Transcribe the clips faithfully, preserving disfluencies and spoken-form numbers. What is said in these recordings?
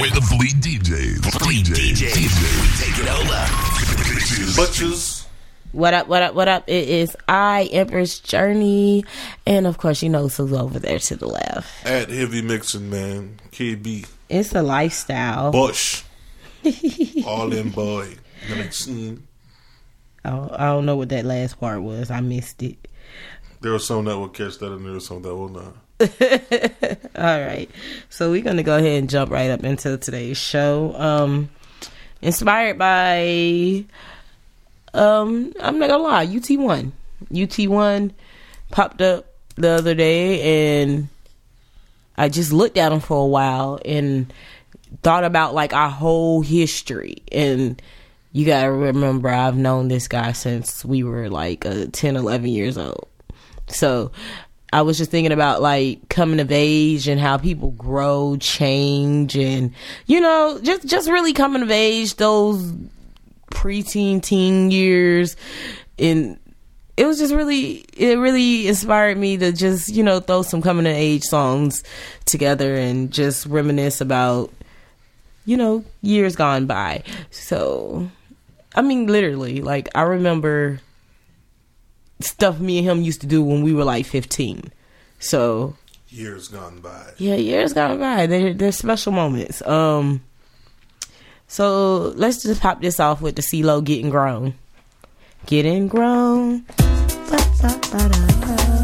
with the Fleet D Js. Fleet D Js. D Js. Take it over. Butchers. What up, what up, what up? It is I, Empress Journey. And of course, you know who's over there to the left. At Heavy Mixing, man. K B. It's a lifestyle. Bush. All in boy. Mixing. Oh, I don't know what that last part was. I missed it. There was some that will catch that and there was some that will not. All right. So we're going to go ahead and jump right up into today's show. Um, inspired by... Um, I'm not gonna lie, U T one. U T one popped up the other day and I just looked at them for a while and thought about like our whole history. And you gotta remember, I've known this guy since we were like uh, ten, eleven years old. So I was just thinking about like coming of age and how people grow, change, and you know, just just really coming of age, those preteen, teen years. And it was just really, it really inspired me to just, you know, throw some coming of age songs together and just reminisce about, you know, years gone by. So, I mean, literally, like, I remember stuff me and him used to do when we were like fifteen. So, years gone by. Yeah, years gone by. They're, they're special moments. Um, So let's just pop this off with the CeeLo Getting Grown. Getting Grown. Ba-ba-ba-da-ba.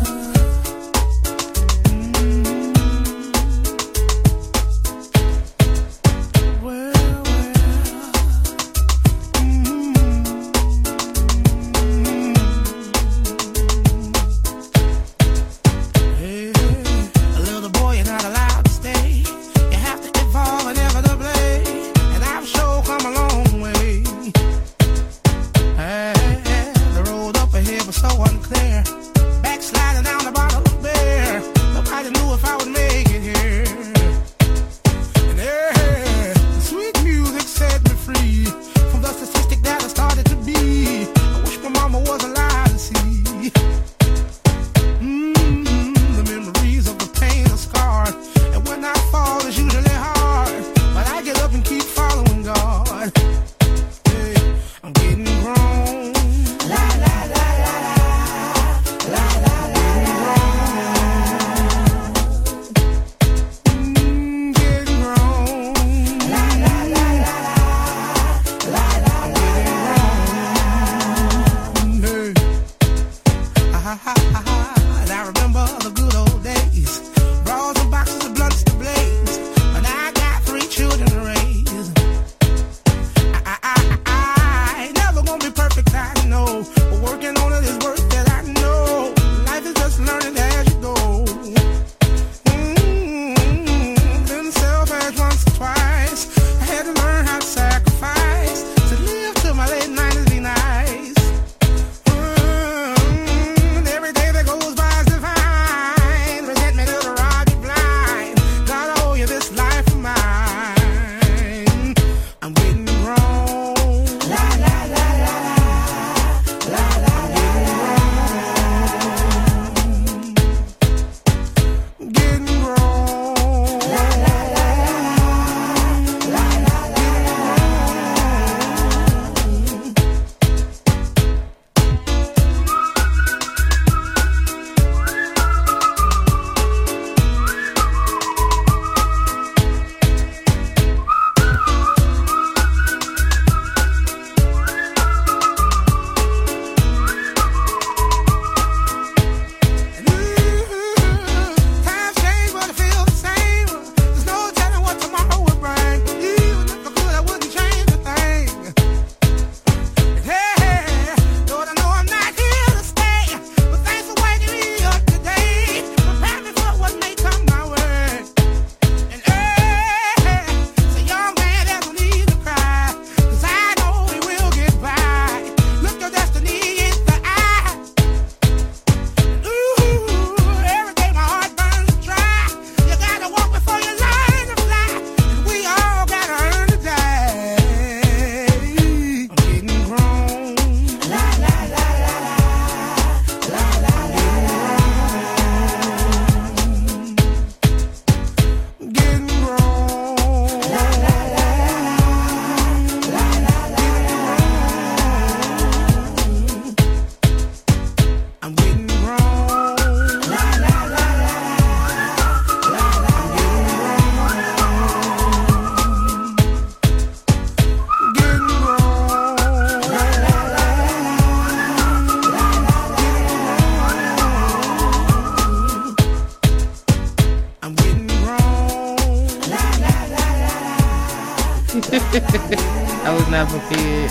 I was not prepared.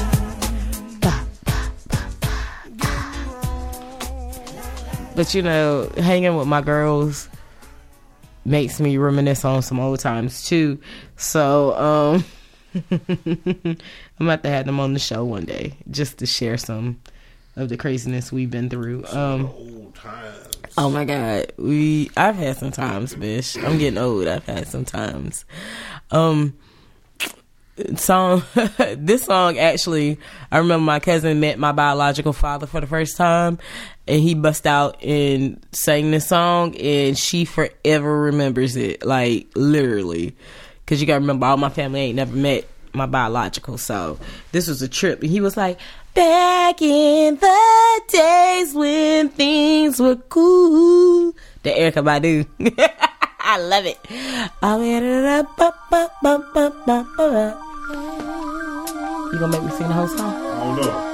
But you know, hanging with my girls makes me reminisce on some old times too. So um I'm about to have them on the show one day just to share some of the craziness we've been through. Um Old times. Oh my God, we I've had some times, bitch. I'm getting old. I've had some times. Um, song. This song actually, I remember my cousin met my biological father for the first time, and he bust out and sang this song, and she forever remembers it, like literally, because you gotta remember, all my family ain't never met my biological, so this was a trip, and he was like, back in the days when things were cool. The Erykah Badu. I love it. You gonna make me sing the whole song? I don't know.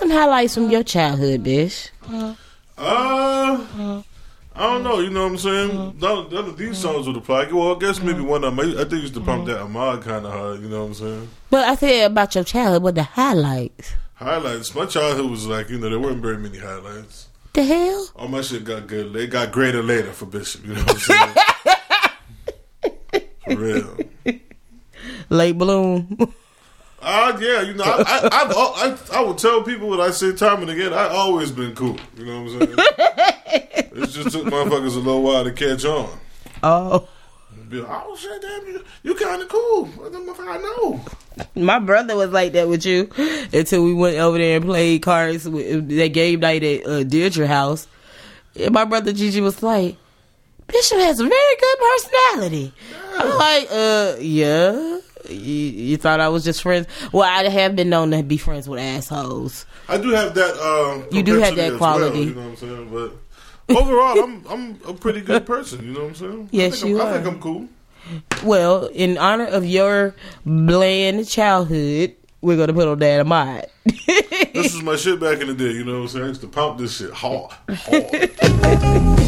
some highlights from your childhood, Bish. Uh, I don't know. You know what I'm saying? None, none of these songs would apply. Well, I guess maybe one of them. I think used to pump that Ahmad kind of hard. You know what I'm saying? But I said about your childhood, what the highlights? Highlights. My childhood was like, you know, there weren't very many highlights. The hell? All my shit got good. They got greater later for Bishop. You know what I'm saying? For real. Late bloom. Uh, yeah, you know, I I, I've, I I would tell people what I say time and again. I always been cool. You know what I'm saying? It just took motherfuckers a little while to catch on. Oh. Be like, oh shit, damn, you, you kind of cool. What the motherfucker I know. My brother was like that with you until we went over there and played cards with that game night at uh, Deirdre house. And my brother Gigi was like, Bishop has a very good personality. Yeah. I'm like, uh, yeah. You, you thought I was just friends? Well, I have been known to be friends with assholes. I do have that. Um, you do have that quality. Well, you know what I'm saying? But overall, I'm I'm a pretty good person. You know what I'm saying? Yes, I you I'm, are. I think I'm cool. Well, in honor of your bland childhood, we're gonna put on that Ahmad. This was my shit back in the day. You know what I'm saying? I used to pump this shit hard, hard.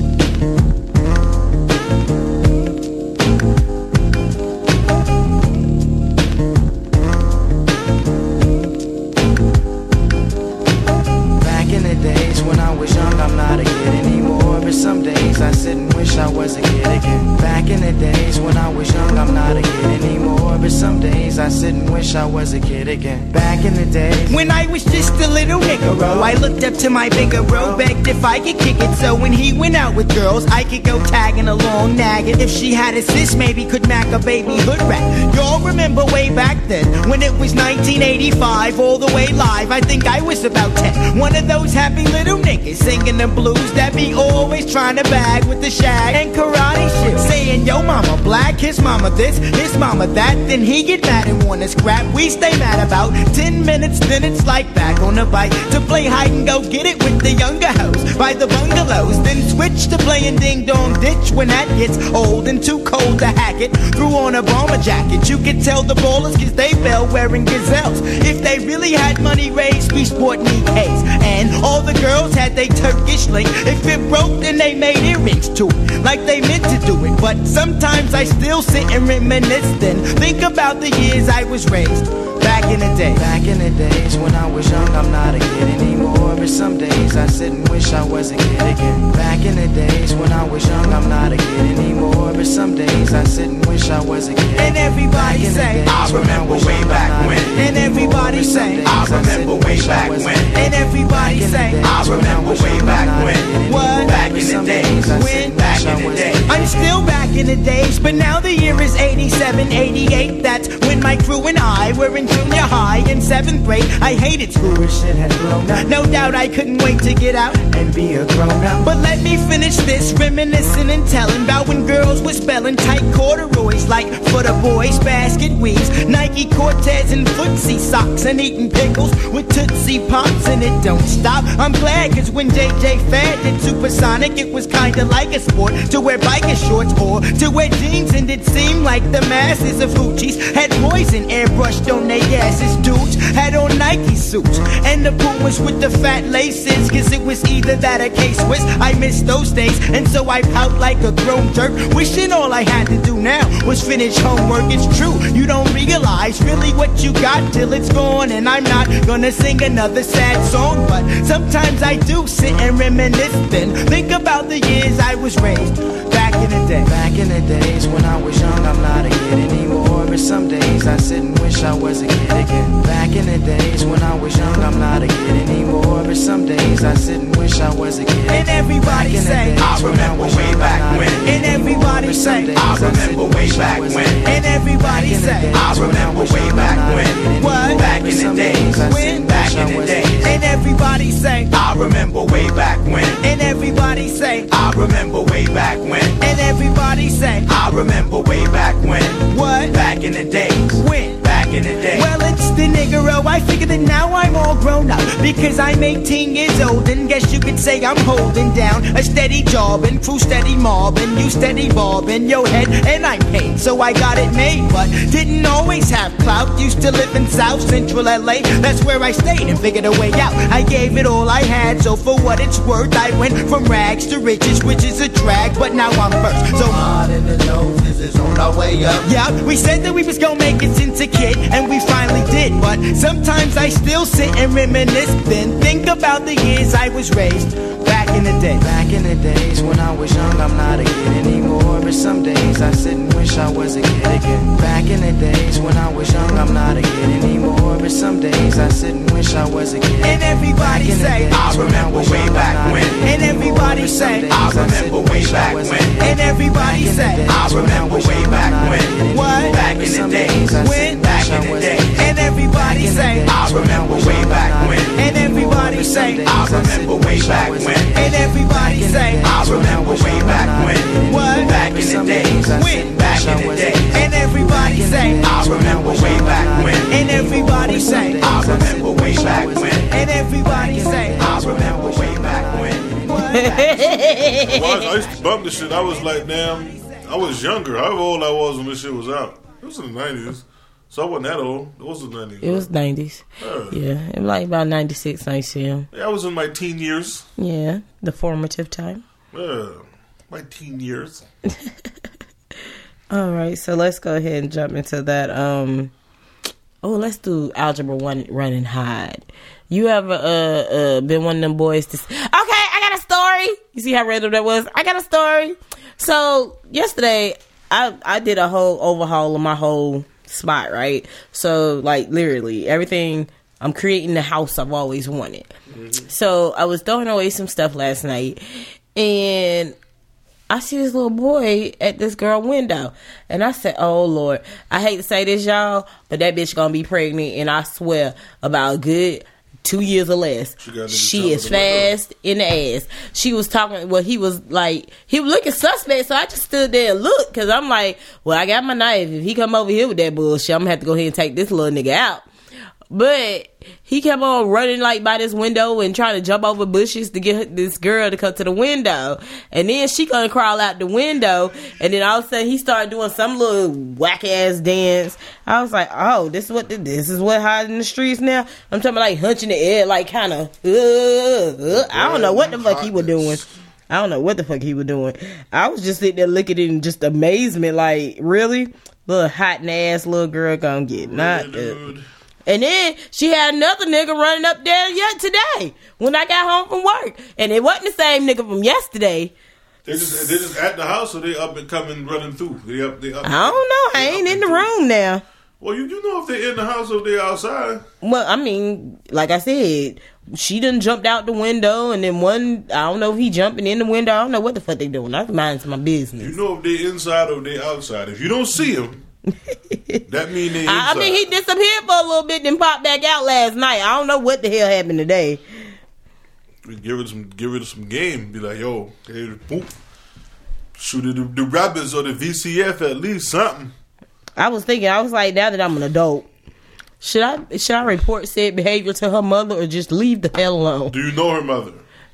Some days I sit and wish I was a kid again. Back in the days when I was young, I'm not a kid anymore. But some days I sit and wish I was a kid again. Back in the days when I was just a little nigga, I looked up to my bigger bro, begged if I could kick it. So when he went out with girls, I could go tagging along, nagging. If she had a sis, maybe could mac a baby hood rat. Y'all remember way back then when it was nineteen eighty-five, all the way live. I think I was about ten. One of those happy little niggas singing the blues that be always trying to bag with the shag and karate shit, saying yo mama black, his mama this, his mama that. Then he get mad and wanna scrap. We stay mad about ten minutes, then it's like back on the bike to play hide and go get it with the younger hoes by the bungalows. Then switch to playing ding dong ditch when that gets old and too cold to hack it. Threw on a bomber jacket, you could tell the ballers cause they fell wearing gazelles. If they really had money raised, we sport knee K's, and all the girls had they Turkish link. If it broke, then they made earrings to it, like they meant to do it. But sometimes I still sit and reminisce, then think about the years I was raised back in the day. Back in the days when I was young, I'm not a kid anymore. But some days I sit and wish I was a kid again. Back in the days when I was young, I'm not a kid anymore. But some days I sit and wish I was a kid. And everybody say, I remember way back when. And everybody say, I remember way back when. And everybody say, I remember way back when. What? Back in the days, when? Back in the days. I'm still back in the days, but now the year is eighty-seven, eighty-eight. That's when my crew and I were in junior high in seventh grade. I hated school, shit had blown up. No doubt I couldn't wait to get out and be a grown up. But let me finish this, reminiscing and telling about when girls were spelling tight corduroys like for the boys, basket weaves, Nike Cortez and footsie socks, and eating pickles with Tootsie Pops, and it don't stop. I'm glad cause when J J Fad did Supersonic, it was kinda like a sport to wear biker shorts or to wear jeans, and it seemed like the masses of hoochies had poison airbrushed on their asses. Dudes had on Nike suits and the Pumas with the fat laces, cause it was either that or K-Swiss. I miss those days, and so I pout like a grown jerk, wishing all I had to do now was finish homework. It's true, you don't realize really what you got till it's gone, and I'm not gonna sing another sad song, but sometimes I do sit and reminisce, then think about the years I was raised back in the day. Back in the days when I was young, I'm not a kid anymore. But some days I sit and wish I was a kid again. Back in the days when I was young, I'm not a kid anymore. But some days I sit and wish I was a kid. And everybody say, I remember way back when. And everybody say, I remember way back when. And everybody say, I remember way back when. What? Back in the days, when? Back in the days. And everybody say, I remember way back when. And everybody say, I remember way back when. And everybody say, I remember way back when. What? Back in the days. When? Back in the days. Well, it's the nigga, oh, I figure that now I'm all grown up because I'm eighteen years old and guess you could say I'm holding down a steady job and crew steady mobbing, you steady bobbing your head and I'm paid, so I got it made, but didn't always have clout. Used to live in South Central L A, that's where I stayed and figured a way out. I gave it all I had, so for what it's worth, I went from rags to riches, which is a drag, but now I'm first. So hard in the nose is on our way up. yeah, we said that we was gonna make it since a kid, and we finally did. But sometimes I still sit and reminisce, then think about the years I was raised back in the day. Back in the days when I was young, I'm not a kid anymore. But some days I sit and wish I was a kid again. Back in the days when I was young, I'm not a kid anymore. But some days I sit and wish I was a kid. And everybody say, I remember way back when. And everybody say, I remember way back when. And everybody say, I remember way back when. What? Back in the days. When? Back in the days. And everybody say, I remember way back when. and everybody say, I remember way back when. and everybody say, I remember way back when. what? Back in the days. When? Back in the days. And everybody say, I remember way back when. and everybody say, I remember way back when. and everybody say, I remember way back when. I, was, I used to bump this shit. I was like, damn, I was younger. However old I was when this shit was out. It was in the nineties. So I wasn't that old. It was the nineties. It was nineties. Yeah. Yeah, it was like about ninety-six, ninety-seven. Yeah, I was in my teen years. Yeah, the formative time. Yeah, my teen years. All right, so let's go ahead and jump into that. Um, oh, let's do Algebra One, Run and Hide. You ever uh, uh been one of them boys to? Okay, I got a story. You see how random that was? I got a story. So yesterday, I I did a whole overhaul of my whole spot, right? So like literally everything. I'm creating the house I've always wanted. Mm-hmm. So I was throwing away some stuff last night, and I see this little boy at this girl window, and I said, "Oh Lord, I hate to say this, y'all, but that bitch gonna be pregnant, and I swear about a good two years or less. She, she is fast in the ass." She was talking. Well, he was like, he was looking suspect, so I just stood there and looked because I'm like, well, I got my knife. If he come over here with that bullshit, I'm gonna have to go ahead and take this little nigga out. But he kept on running like by this window and trying to jump over bushes to get this girl to come to the window. And then she gonna crawl out the window. And then all of a sudden he started doing some little whack ass dance. I was like, oh, this is what this is what hiding in the streets now. I'm talking about like hunching the air, like kind of. Uh, uh, I don't know what the fuck he was doing. I don't know what the fuck he was doing. I was just sitting there looking in just amazement, like really, little hot ass little girl gonna get knocked up. And then she had another nigga running up there yet today when I got home from work. And it wasn't the same nigga from yesterday. They just they just at the house or they up and coming running through? They up, they up, I don't know. I ain't in the room now. Well, you do know if they're in the house or they're outside. Well, I mean, like I said, she done jumped out the window, and then one, I don't know if he jumping in the window. I don't know what the fuck they doing. I mind my business. You know if they inside or they outside. If you don't see them, that mean they inside. I, I mean, he disappeared for a little bit, then popped back out last night. I don't know what the hell happened today. We give it some, give it some game. Be like, yo, hey, boom, shoot it the, the rabbits or the V C F at least something. I was thinking, I was like, now that I'm an adult, should I should I report said behavior to her mother or just leave the hell alone? Do you know her mother?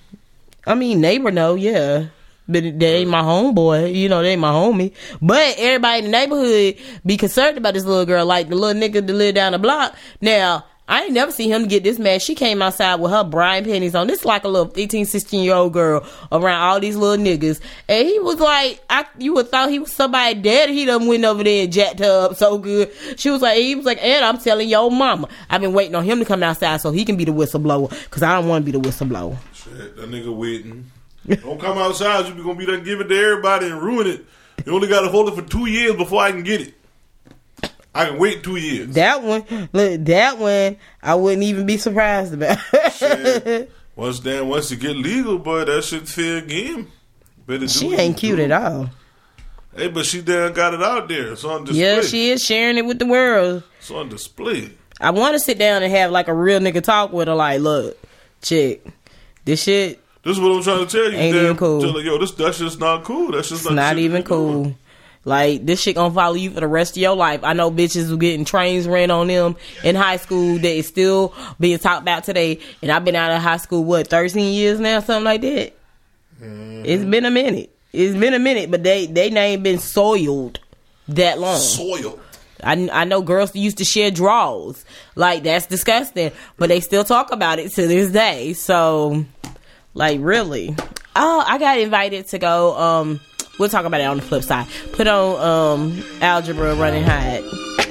I mean, neighbor know, yeah. But they ain't my homeboy. You know, they ain't my homie. But everybody in the neighborhood be concerned about this little girl, like the little nigga that live down the block. Now, I ain't never seen him get this mad. She came outside with her Brian panties on. This is like a little fifteen, sixteen-year-old girl around all these little niggas. And he was like, I, you would thought he was somebody dead. He done went over there and jacked her up so good. She was like, he was like, and I'm telling your mama. I've been waiting on him to come outside so he can be the whistleblower. Because I don't want to be the whistleblower. Shit, that nigga waiting. Don't come outside. You be gonna be done give it to everybody and ruin it. You only gotta hold it for two years before I can get it. I can wait two years. That one, look, that one, I wouldn't even be surprised about. Shit. Once damn, once it get legal, boy, that shit's fair game. Better do she what ain't you cute do. at all. Hey, but she damn got it out there. It's on display. Yeah, she is sharing it with the world. It's on display. I want to sit down and have like a real nigga talk with her. Like, look, chick, this shit. This is what I'm trying to tell you. Ain't damn, even cool. Tell her, yo, this that's just not cool. That's just It's not even cool. Like, this shit gonna follow you for the rest of your life. I know bitches who getting trains ran on them in high school that is still being talked about today. And I've been out of high school, what, thirteen years now? Something like that. Mm-hmm. It's been a minute. It's been a minute, but they, they name been soiled that long. Soiled. I, I know girls that used to share drawers. Like, that's disgusting. But they still talk about it to this day. So, like, really. Oh, I got invited to go. Um, we'll talk about it on the flip side. Put on um, Algebra Running Hide.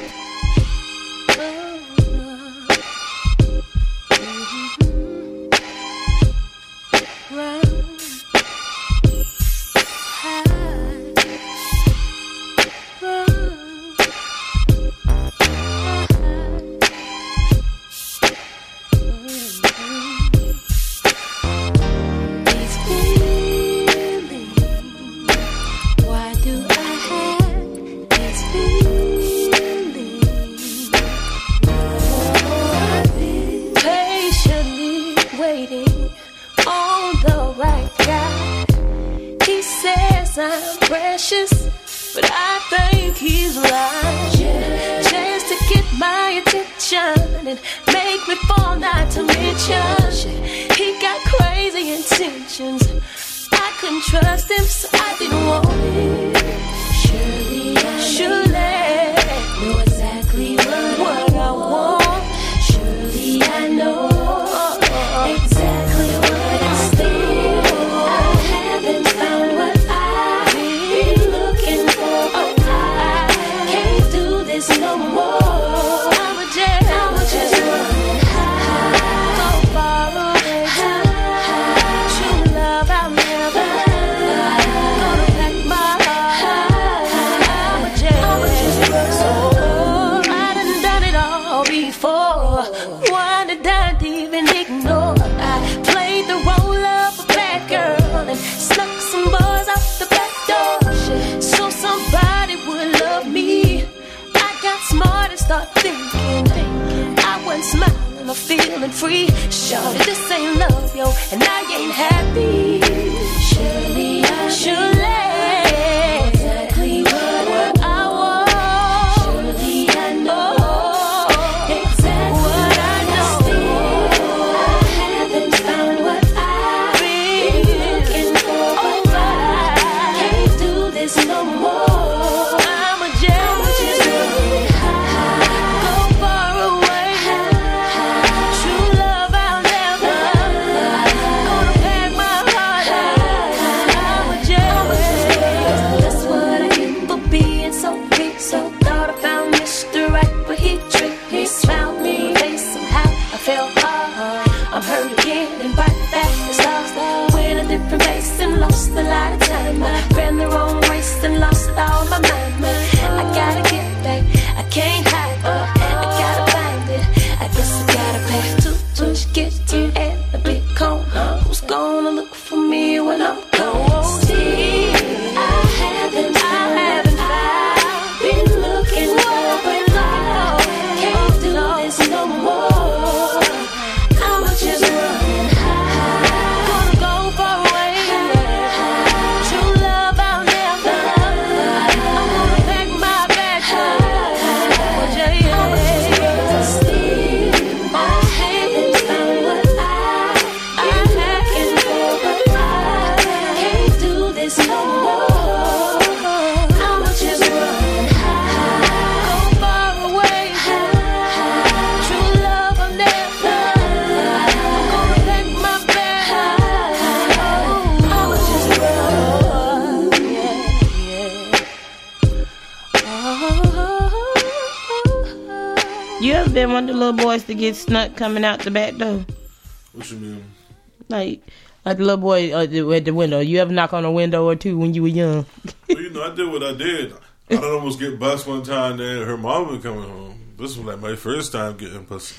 Been one of the little boys to get snuck coming out the back door. What you mean? Like, like the little boy uh, at the window. You ever knock on a window or two when you were young? Well, you know, I did what I did. I done almost get bust one time. Then her mom was coming home. This was like my first time getting pussy.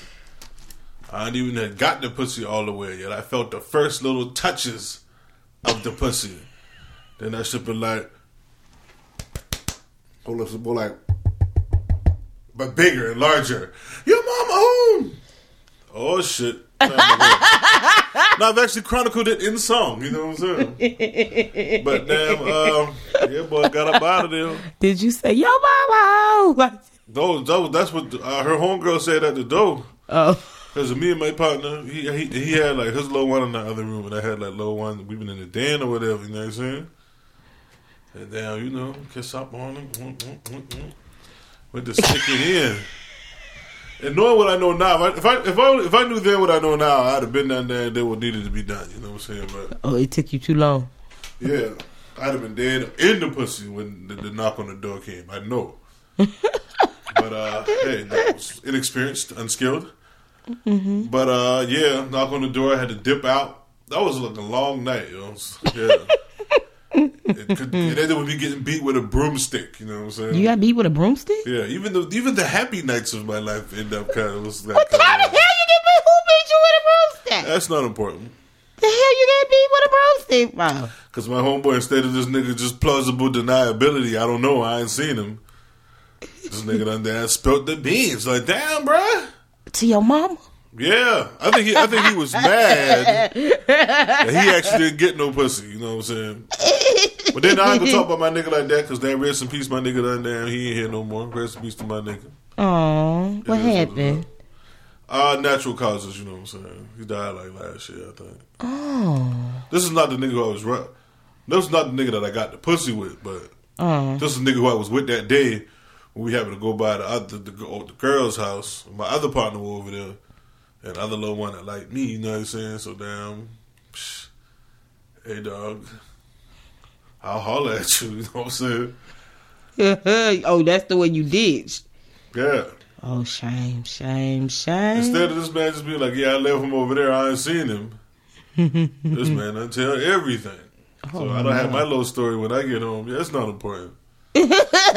I ain't even had got the pussy all the way yet. I felt the first little touches of the pussy. Then that shit been like, hold up, more like. But bigger and larger. Your mama home. Oh shit. No, I've actually chronicled it in song. You know what I'm saying? But damn, um, yeah, boy, got up out of there. Did you say yo mama? Those, those, that's what uh, her homegirl said at the door. Oh, Because me and my partner, he, he he had like his little one in the other room, and I had like little one. We've been in the den or whatever. You know what I'm saying? And down, you know, kiss up on him. Mm, mm, mm, mm. Went to stick it in. And knowing what I know now, if I if I if I knew then what I know now, I'd have been down there and did what needed to be done. You know what I'm saying? But oh, it took you too long. yeah, I'd have been dead in the pussy when the, the knock on the door came. I know. But uh, hey, that was inexperienced, unskilled. Mm-hmm. But uh, yeah, knock on the door. I had to dip out. That was like a long night. You know? Yeah. It could, and then it would be getting beat with a broomstick. You know what I'm saying? You got beat with a broomstick? Yeah, even the even the happy nights of my life end up kind of was like. What the hell you get beat? Who beat you with a broomstick? That's not important. The hell you get beat with a broomstick, bro? Because my homeboy, instead of this nigga just plausible deniability, I don't know, I ain't seen him. This nigga done there spilt the beans. Like, damn, bruh. To your mama? Yeah, I think he I think he was mad that he actually didn't get no pussy. You know what I'm saying? But then I ain't gonna talk about my nigga like that because that rest in peace, my nigga done down. He ain't here no more. Rest in peace to my nigga. Oh, what happened? Uh, natural causes. You know what I'm saying? He died like last year, I think. Oh, this is not the nigga who I was. Ru- this is not the nigga that I got the pussy with, but oh. this is the nigga who I was with that day when we happened to go by the other the, the girl's house. My other partner was over there. And other little one that like me, you know what I'm saying? So damn, psh, hey dog, I'll holler at you, you know what I'm saying? Oh, that's the way you ditched. Yeah. Oh, shame, shame, shame. Instead of this man just being like, yeah, I left him over there, I ain't seen him. This man done tell everything. Oh, so I don't have my little story when I get home. Yeah, that's not important. Like,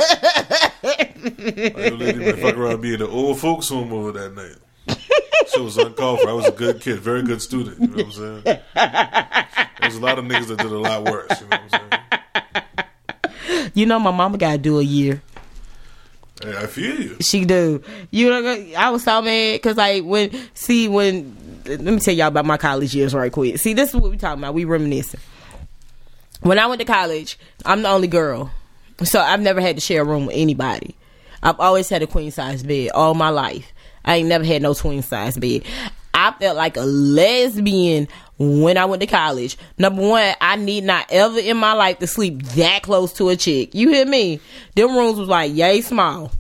the lady might fuck around being the old folks home over that night. Shit was uncalled for. I was a good kid, very good student. You know what I'm saying? There's a lot of niggas that did a lot worse. You know what I'm saying? You know, my mama got to do a year. Hey, I feel you. She do. You know, I was so mad because, like, when see when let me tell y'all about my college years right quick. See, this is what we talking about. We reminiscing. When I went to college, I'm the only girl, so I've never had to share a room with anybody. I've always had a queen size bed all my life. I ain't never had no twin size bed. I felt like a lesbian when I went to college. Number one, I need not ever in my life to sleep that close to a chick. You hear me? Them rooms was like yay small.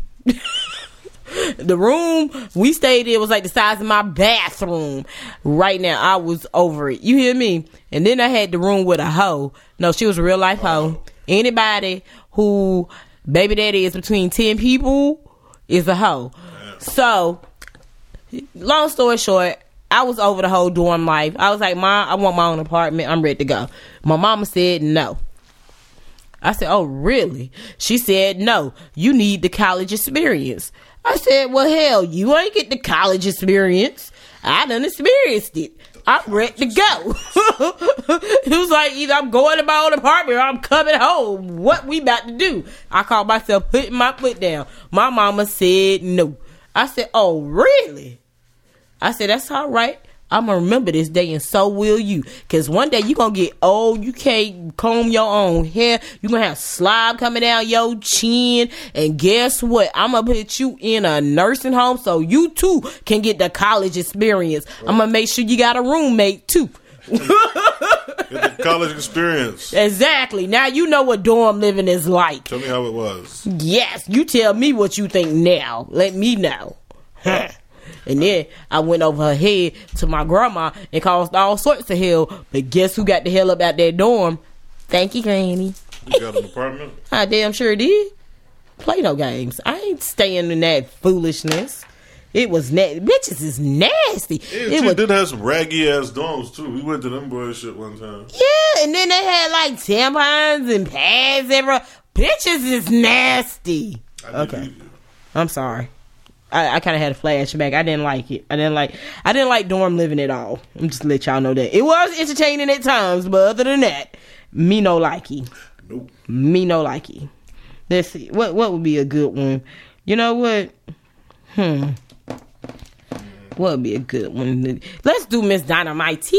The room we stayed in was like the size of my bathroom. Right now, I was over it. You hear me? And then I had the room with a hoe. No, she was a real life hoe. Anybody who baby daddy is between ten people is a hoe. So, long story short, I was over the whole dorm life. I was like, Mom, I want my own apartment. I'm ready to go. My mama said no. I said, oh, really? She said, no, you need the college experience. I said, well, hell, you ain't get the college experience. I done experienced it. I'm ready to go. It was like, either I'm going to my own apartment or I'm coming home. What we about to do? I called myself putting my foot down. My mama said no. I said, oh, really? I said, that's all right. I'm going to remember this day, and so will you. Because one day you're going to get old. You can't comb your own hair. You're going to have slob coming down your chin. And guess what? I'm going to put you in a nursing home so you, too, can get the college experience. Right. I'm going to make sure you got a roommate, too. Get the college experience. Exactly. Now you know what dorm living is like. Tell me how it was. Yes. You tell me what you think now. Let me know. Huh. And then I went over her head to my grandma and caused all sorts of hell. But guess who got the hell up out that dorm? Thank you, Granny. You got an apartment? I damn sure did. Play no games. I ain't staying in that foolishness. It was nasty. Bitches is nasty. Yeah, it she was, did have some raggy ass dorms too. We went to them boys shit one time. Yeah, and then they had like tampons and pads everywhere. Bitches is nasty. Okay, I'm sorry. I, I kind of had a flashback. I didn't like it. I didn't like. I didn't like dorm living at all. I'm just to let y'all know that it was entertaining at times, but other than that, me no likey. Nope. Me no likey. Let's see. What what would be a good one? You know what? Hmm. What would be a good one? Let's do Miss Dynamite.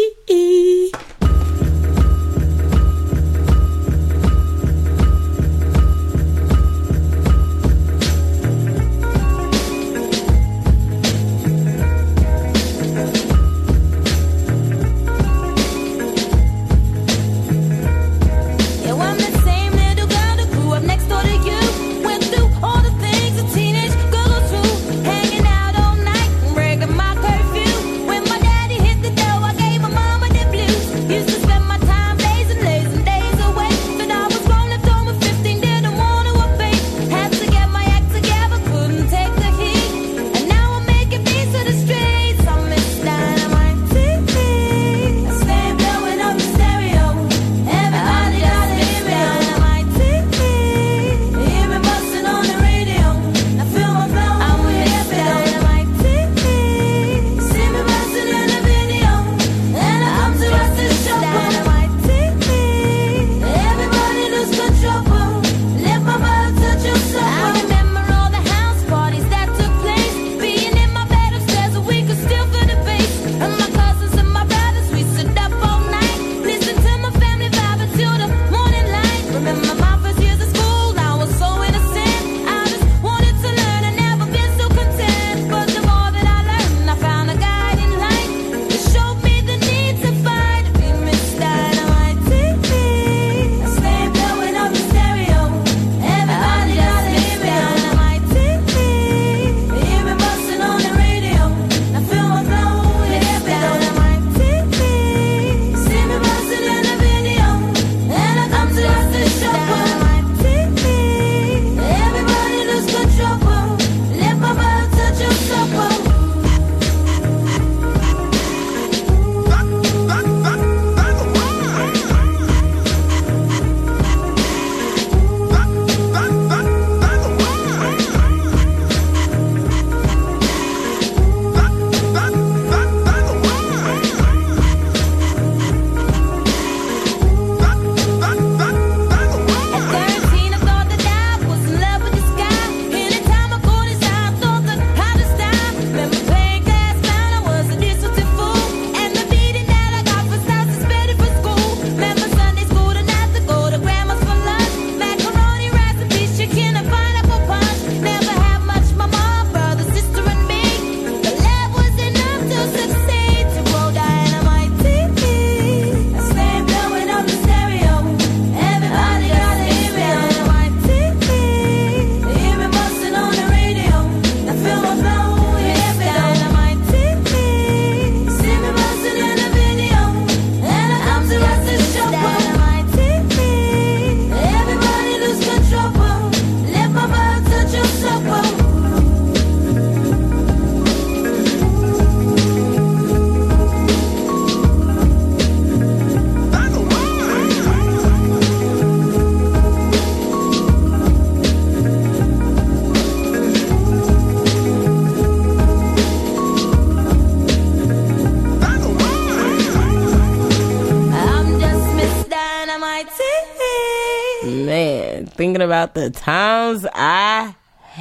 Thinking about the times I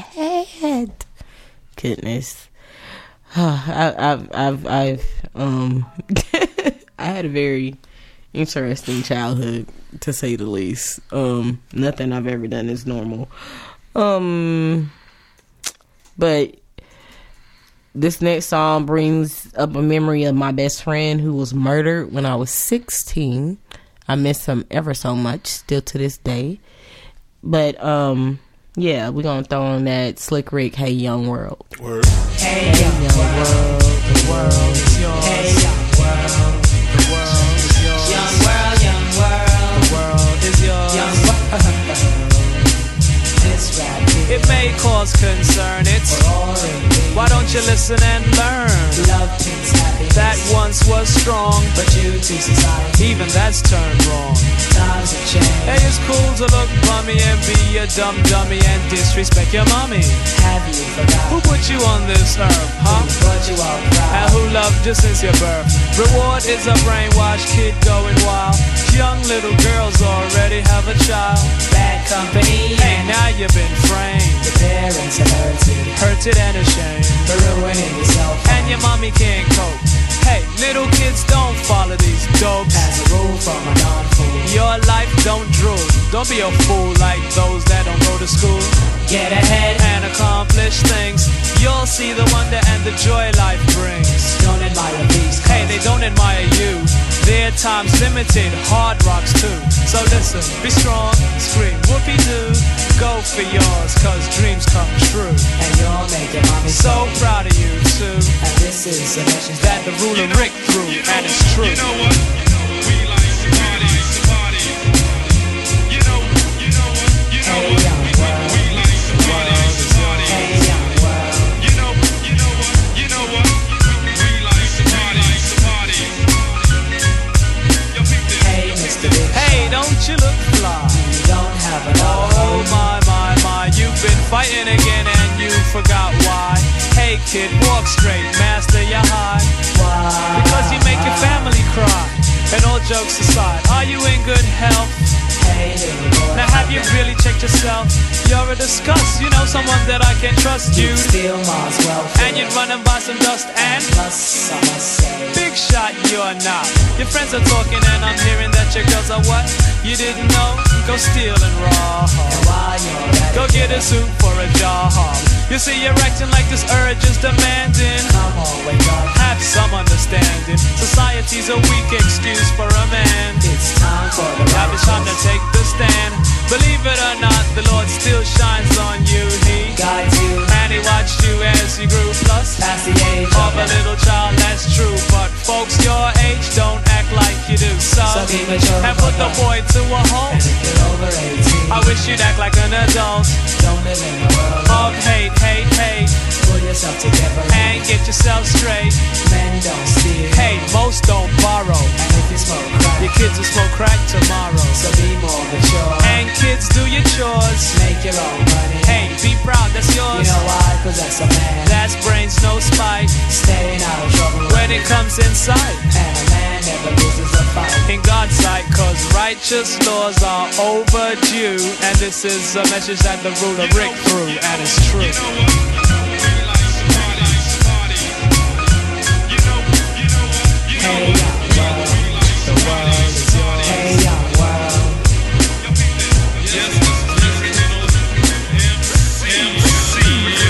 had. Goodness. I, I've, I've, I've, um, I had a very interesting childhood, to say the least. Um, nothing I've ever done is normal. Um, but this next song brings up a memory of my best friend who was murdered when I was sixteen. I miss him ever so much, still to this day. But, um, yeah, we're going to throw on that Slick Rick, Hey Young World. Word. Hey, hey young world, the world is yours. Hey young world, the world is yours. Young world, young world, the world is yours. Young world, this rap it may cause concern. It's why don't you listen and learn? Love things happy. That once was strong, but you to society, even that's turned wrong. times have changed. Hey, it's cool to look bummy and be a dumb dummy and disrespect your mommy. Have you forgotten Who put you on this earth, huh? who brought you up proud? And who loved you since your birth? Reward is a brainwashed kid going wild. Young little girls already have a child. Bad company, Hey, now you've been framed, the parents are hurted hurted and ashamed, for ruining yourself. and your mommy can't cope. Hey, little kids don't follow these dopes. As a rule from a non-fool, Your life don't drool. Don't be a fool like those that don't go to school get ahead and accomplish things. You'll see the wonder and the joy life brings. don't admire these Hey, they don't admire you. Their time's limited, hard rocks too. So listen, be strong, scream whoopee-doo. Go for yours, cause dreams come true. and you'll make your mommy So proud of you too. And this is a message That the ruler Rick threw, and it's true. You know what? We like to party, to party. You know, you know what? You know Hey, what? young We, world. we like to party, to party. Hey, young world. You know, you know what? You know what? We like to party, to party. Yo, peep this. Hey, Mister Big, Hey, don't you look fly? you don't have another Oh home. my, my, my, you've been fighting again and you forgot why. Hey kid, walk straight, master your high. Why? Because you make your family cry. And all jokes aside, are you in good health? Hey, little boy. Now have you really checked yourself? You're a disgust, you know someone that I can trust you. Steal Mars welfare. And you'd run and buy some dust and Plus, I must say, big shot you're not. Your friends are talking and I'm hearing that your girls are what? You didn't know? Go steal and rob. and while you're at Go it, get a suit for a job. You see you're acting like this urge is demanding. come on, wake up. Have some understanding. Society's a weak excuse for a man. It's time for the Now it's time to take the stand. Believe it or not, the Lord still shines on you. He guides you and he watched you as you grew. Plus, past the age of a little child, that's true. But folks your age don't act like you do. So, So be mature and put the boy to a home. And if you're over eighteen, I wish you'd act like an adult. don't live in the world Of hate, hate, hate, Pull yourself together and get yourself straight. Men don't steal. Hey, most don't borrow. And if you smoke crack, Your kids will smoke crack tomorrow. so be more mature. And kids, do your chores. Make your own money. Hey, be proud, that's You yours. know why? Cause that's a man. That's brains, no spite. Staying out of trouble. When it comes inside, And a man never loses a fight. in God's sight, cause righteous laws are overdue. And this is a message that the ruler Rick threw, and it's true. You know what? We like to party, to party. You know, you know what? You know Hey, what? young world. We like to party, to party. Hey, young world. Yo, peep this. Yes, this is the original M C.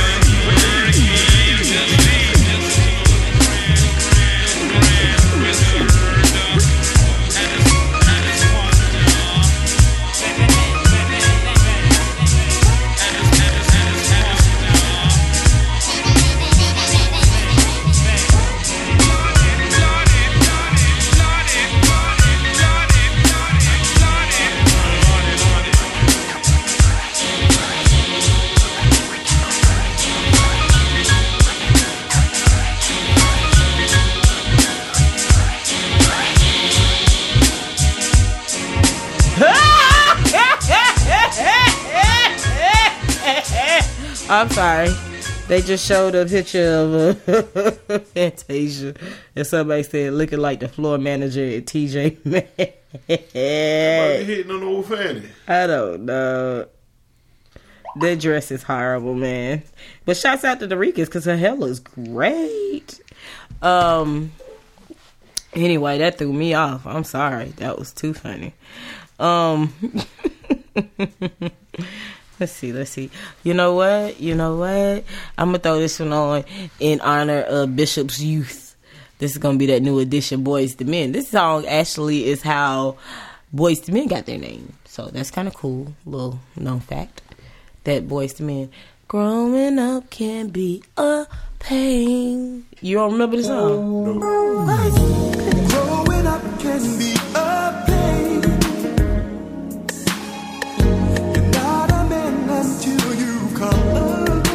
I'm sorry. They just showed a picture of uh, Fantasia, and somebody said looking like the floor manager at T J Maxx. Everybody hitting on old Fanny. I don't know. That dress is horrible, man. But shouts out to the Rikas because her hair looks great. Um. Anyway, that threw me off. I'm sorry. That was too funny. Um. Let's see, let's see. You know what? You know what? I'm going to throw this one on in honor of Bishop's Youth. This is going to be that new edition, Boys to Men. This song actually is how Boys to Men got their name. So that's kind of cool. Little known fact. That Boys to Men. Growing up can be a pain. You don't remember the song? Growing up can be a pain. You're not a man until you come of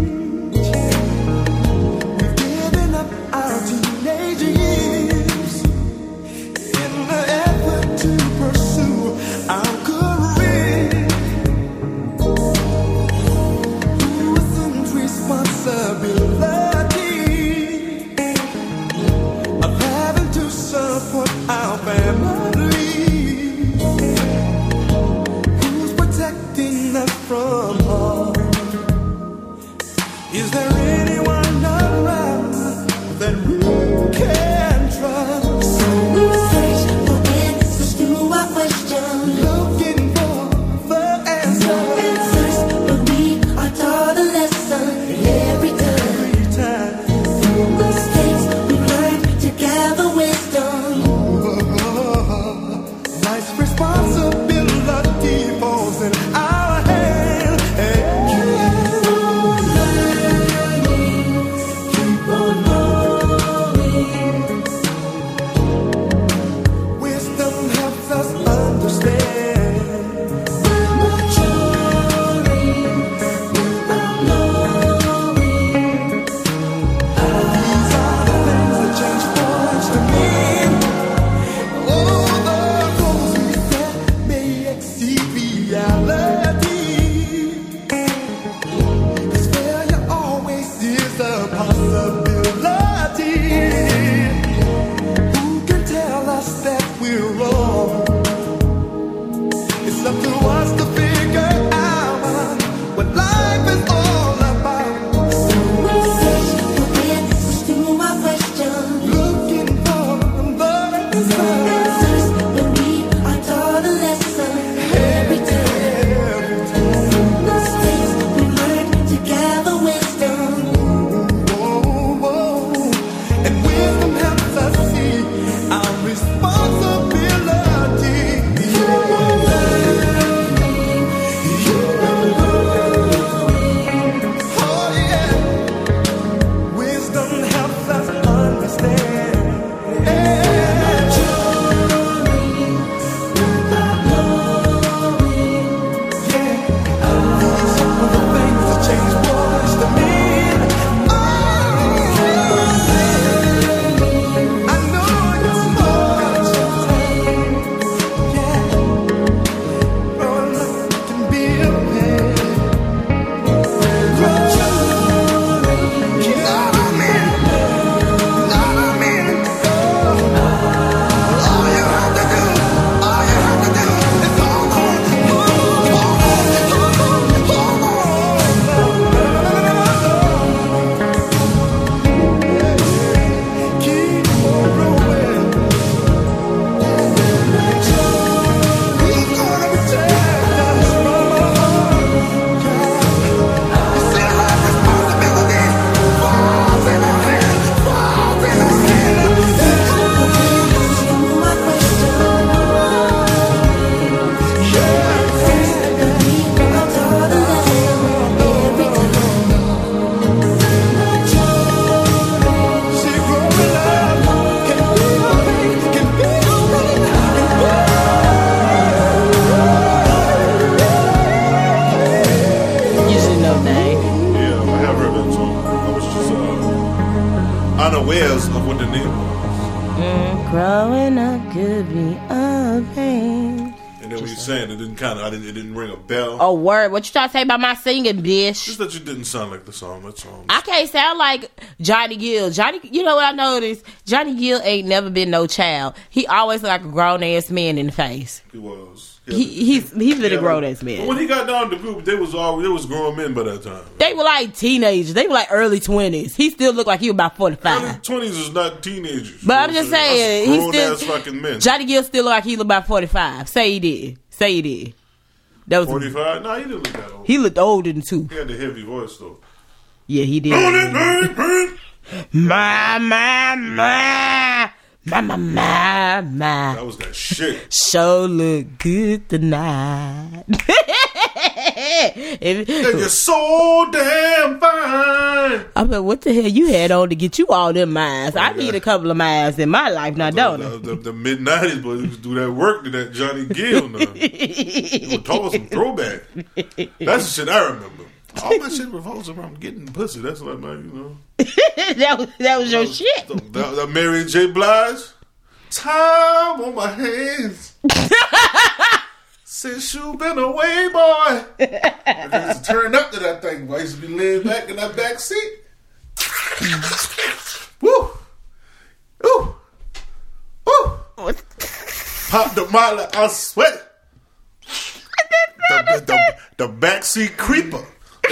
age. We've given up our teenage years Mm, growing up could be a pain. And then when you saying it didn't kind of, I didn't, it didn't ring a bell. Oh, word. What you trying to say about my singing, bitch? Just that you didn't sound like the song. That's all. I can't sound like Johnny Gill. Johnny, you know what I noticed? Johnny Gill ain't never been no child. He always look like a grown ass man in the face. He was. He, he's he's been a grown ass man. But when he got down to the group, they was all they was grown men by that time. They were like teenagers. They were like early twenties. He still looked like he was about forty five. Early twenties is not teenagers. But I'm just saying, he grown still ass fucking men. Johnny Gill still look like he looked about forty five. Say he did. Say he did. That was forty five. No, he didn't look that old. He looked older than two. He had the heavy voice though. Yeah, he did. My my my. My, my, my, my. That was that shit. Show look good tonight. if, and you're so damn fine. I mean, what the hell you had on to get you all them miles? I need a couple of miles in my life now, don't I? The, the, the mid nineties, but used to do that work to that Johnny Gill now. He would talk some throwback. That's the shit I remember. All my shit revolves around getting pussy. That's what I, you know. that was that was your that, shit. That, that, that Mary J. Blige. Time on my hands. Since you been away, boy. I used to turn up to that thing, boy. I used to be laying back in that back seat. Woo. Ooh. Ooh. Pop the molly, I sweat. The, the, the, the backseat creeper.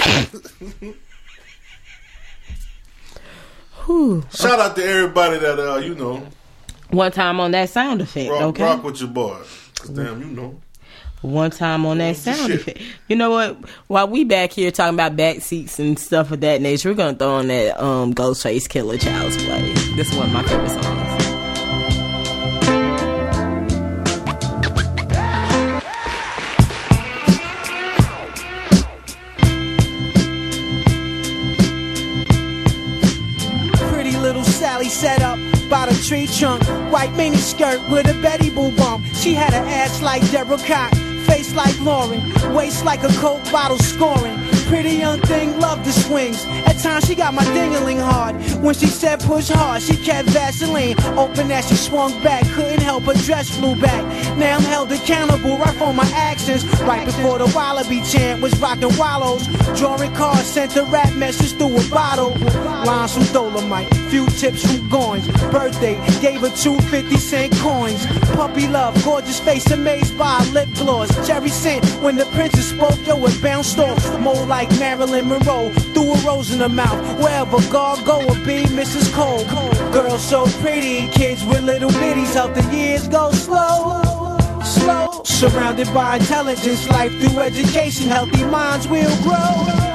Shout out to everybody that uh, you know. One time on that sound effect, rock, okay? Rock with your boy, cause damn, you know. One time on that sound effect. You know what? While we back here talking about back seats and stuff of that nature, we're gonna throw on that um, Ghostface Killer Child's Play. This is one of my favorite songs. Sally set up by the tree trunk, white mini skirt with a Betty Boo bump. She had an ass like Deborah Cox, face like Lauren, waist like a Coke bottle scoring. Pretty young thing, loved the swings. At times she got my ding-a-ling hard. When she said push hard, she kept Vaseline open as she swung back. Couldn't help her dress flew back. Now I'm held accountable right for my actions. Right before the Wallaby chant was rocking wallows. Drawing cards, sent a rap message through a bottle. Lines from Dolomite, few tips from Goins. Birthday, gave her two fifty cent coins. Puppy love, gorgeous face amazed by lip gloss. Cherry scent, when the princess spoke, yo, it bounced off. More like Like Marilyn Monroe, threw a rose in her mouth. Wherever God go or be, Missus Cole. Girls so pretty, kids with little bitties. Help the years go slow, slow. Surrounded by intelligence, life through education. Healthy minds will grow,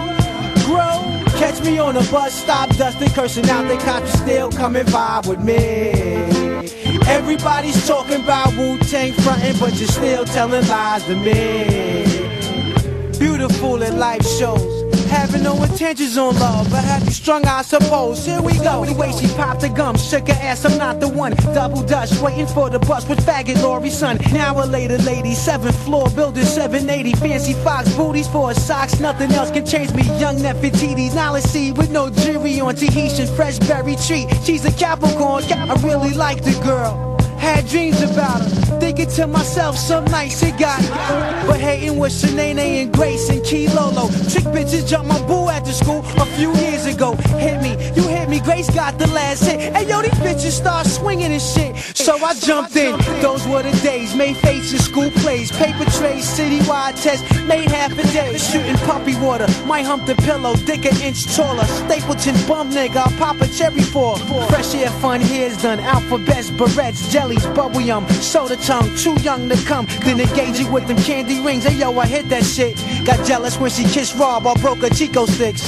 grow. Catch me on a bus stop, dusting, cursing out. They cops still coming vibe with me. Everybody's talking about Wu-Tang frontin', but you're still telling lies to me. Beautiful in life shows, having no intentions on love, but have you strung, I suppose. Here we go. The way she popped her gum, shook her ass, I'm not the one. Double dutch, waiting for the bus with faggot Laurie's son. An hour later, lady, seventh floor, building seven eighty. Fancy fox booties for her socks, nothing else can change me. Young Nefertiti, knowledge seed with no jury on Tahitian fresh berry tree. She's a Capricorn, I really like the girl. Had dreams about her, thinking to myself, some nights it got me. But hating with Shanae and Grace and Key Lolo. Trick bitches jumped my boo at the school a few years ago. Hit me, you hit me, Grace got the last hit. Hey yo, these bitches start swinging and shit. So I jumped in, those were the days. Made faces, school plays, paper trays, citywide tests. Made half a day, shooting puppy water. Might hump the pillow, dick an inch taller. Stapleton bum nigga, I'll pop a cherry for. Fresh air fun here's done, alphabets, barrettes, jelly. Bubble yum, soda tongue, too young to come. Then engage it with them candy rings. Hey yo, I hit that shit. Got jealous when she kissed Rob or broke her Chico sticks.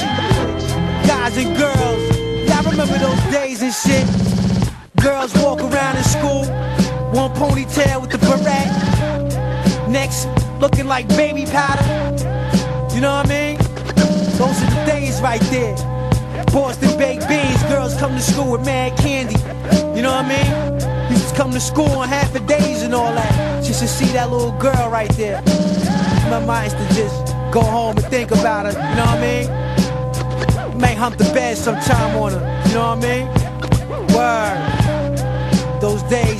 Guys and girls, y'all remember those days and shit. Girls walk around in school, one ponytail with the beret. Next, looking like baby powder. You know what I mean? Those are the days right there. Boston baked beans, girls come to school with mad candy. You know what I mean? Used to come to school on half a days and all that. Just to see that little girl right there. My mind used to just go home and think about her. You know what I mean? May hump the bed sometime on her. You know what I mean? Word.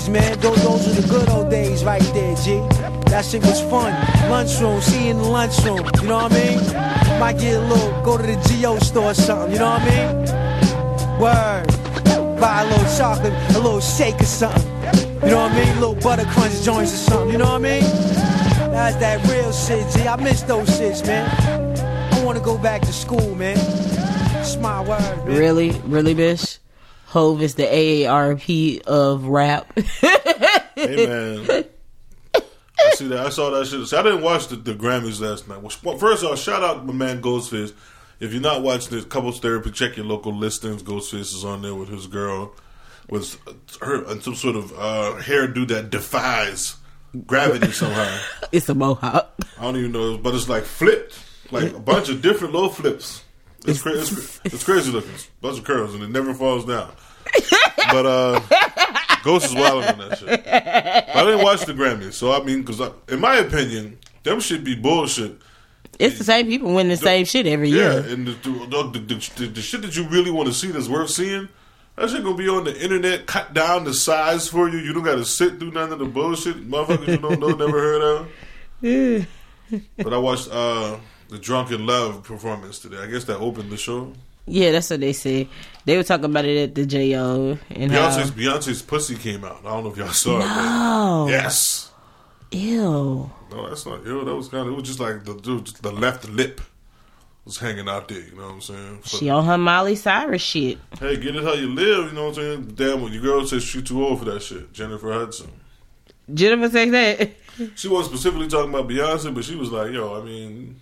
days, man. Those, those are the good old days right there, G. That shit was fun. Lunchroom, see you in the lunchroom. You know what I mean? Might get a little, go to the Geo store or something. You know what I mean? Word. Buy a little chocolate, a little shake or something. You know what I mean? Little butter crunch joints or something. You know what I mean? That's that real shit, G. I miss those shits, man. I want to go back to school, man. It's my word, man. Really? Really, Bish? Hove is the A A R P of rap. Hey, man. I see that. I saw that shit. See, I didn't watch the, the Grammys last night. Well, first off, shout out my man Ghostface. If you're not watching this, Couples Therapy, check your local listings. Ghostface is on there with his girl, with her and some sort of uh, hairdo that defies gravity somehow. It's a mohawk. I don't even know, but it's like flipped, like a bunch of different little flips. It's crazy. It's, it's crazy looking. It's a bunch of curls, and it never falls down. But uh, Ghost is wilding on that shit. But I didn't watch the Grammys, so I mean, because in my opinion, them should be bullshit. It's the same people winning the, the same shit every yeah, year. Yeah, and the the, the, the the shit that you really want to see that's worth seeing, that shit gonna be on the internet, cut down the size for you. You don't got to sit through none of the bullshit, motherfuckers you don't know, never heard of. Yeah. But I watched uh, the Drunken Love performance today. I guess that opened the show. Yeah, that's what they said. They were talking about it at the J O. And Beyonce's, how... Beyonce's pussy came out. I don't know if y'all saw no. it. No. Yes. Ew. No, that's not ew. That was kind of, it was just like the just the left lip was hanging out there. You know what I'm saying? So, she on her Miley Cyrus shit. Hey, get it how you live. You know what I'm saying? Damn, when your girl says she's too old for that shit. Jennifer Hudson. Jennifer said that. She wasn't specifically talking about Beyonce, but she was like, yo, I mean,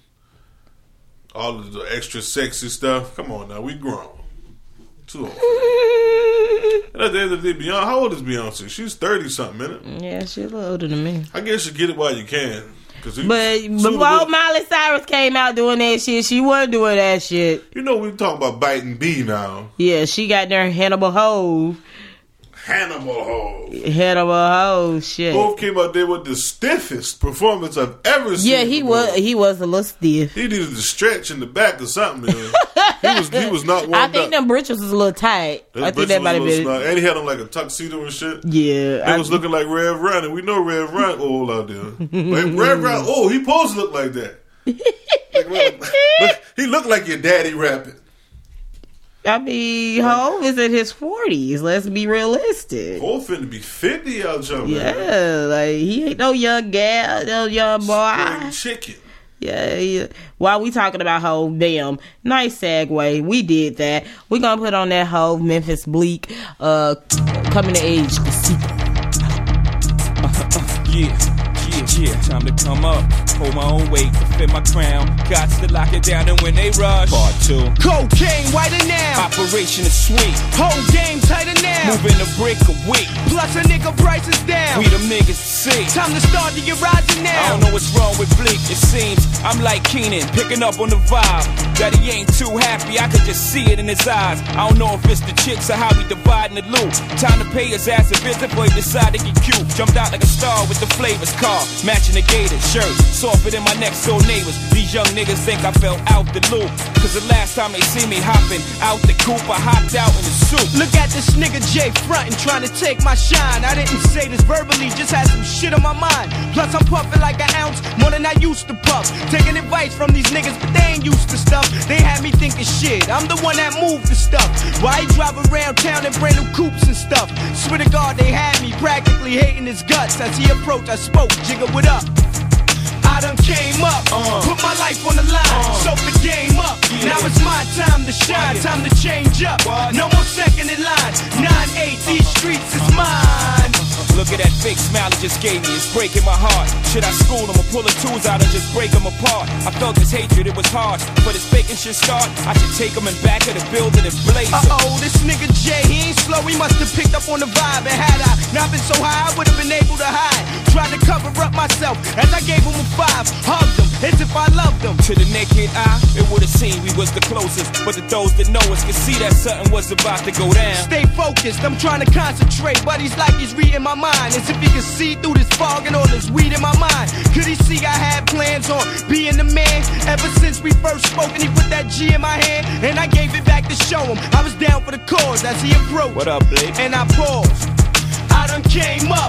all of the extra sexy stuff. Come on now, we grown. Too old. And at the end of the day, Beyonce, how old is Beyonce? She's thirty something, innit? Yeah, she's a little older than me. I guess you get it while you can. Cause it, but before Miley Cyrus came out doing that shit, she wasn't doing that shit. You know, we talking about biting B now. Yeah, she got there Hannibal Hove. Hannibal Hove. Hannibal Hove, shit. Hove came out there with the stiffest performance I've ever seen. Yeah, he was he was a little stiff. He needed to stretch in the back or something, man. he was he was not warmed I think up. them britches was a little tight. That I think that might have been. And he had on like a tuxedo and shit. Yeah. He I, was looking like Rev Run, and we know Rev Run old out there. Like, Rev Run, oh, he supposed to look like that. Like, look, he looked like your daddy rapping. I mean, Hove is in his forties. Let's be realistic. Hove finna be fifty out here, man. Yeah, like he ain't no young gal, no young boy. Spring chicken. Yeah, yeah. While we talking about Hove, damn, nice segue. We did that. We gonna put on that Hove Memphis Bleak, uh, coming to age. The sequel. Yeah, yeah, yeah. Time to come up. Hold my own weight to fit my crown. Got to lock it down, and when they rush, part two. Cocaine whiter now. Operation is sweet. Whole game tighter now. Moving a brick a week. Plus a nigga price is down. We them niggas to see. Time to start to get rising now. I don't know what's wrong with Bleak. It seems I'm like Keenan, picking up on the vibe that he ain't too happy. I could just see it in his eyes. I don't know if it's the chicks or how we dividing the loot. Time to pay his ass a visit, boy. Decide to get cute. Jumped out like a star with the flavors car, matching the gator shirt. Softer than my next door neighbors. These young niggas think I fell out the loop. Cause the last time they see me hopping out the coop, I hopped out in the soup. Look at this nigga Jay frontin', trying to take my shine. I didn't say this verbally, just had some shit on my mind. Plus I'm puffin' like an ounce, more than I used to puff. Taking advice from these niggas, but they ain't used to stuff. They had me thinking shit, I'm the one that moved the stuff. Why he drive around town in brand new coupes and stuff? Swear to God they had me practically hating his guts. As he approached, I spoke, Jigga, what up? I done came up, uh, put my life on the line, uh, soak the game up. Yeah. Now it's my time to shine, time to change up. What? No more second in line. nine eight, these streets is mine. Look at that fake smile he just gave me, it's breaking my heart. Should I school him or pull the tools out and just break him apart? I felt his hatred, it was hard, but his faking should start. I should take him in back of the building and blaze him. Uh-oh, this nigga Jay, he ain't slow, he must have picked up on the vibe. And had I not been so high, I would have been able to hide. Tried to cover up myself as I gave him a five. Hugged him, as if I loved him. To the naked eye, it would have seemed we was the closest. But to those that know us could see that something was about to go down. Stay focused, I'm trying to concentrate, but he's like he's reading my mind. As if he could see through this fog and all this weed in my mind. Could he see I had plans on being the man? Ever since we first spoke and he put that G in my hand, and I gave it back to show him I was down for the cause as he approached. What up, Blake? And I paused. I done came up,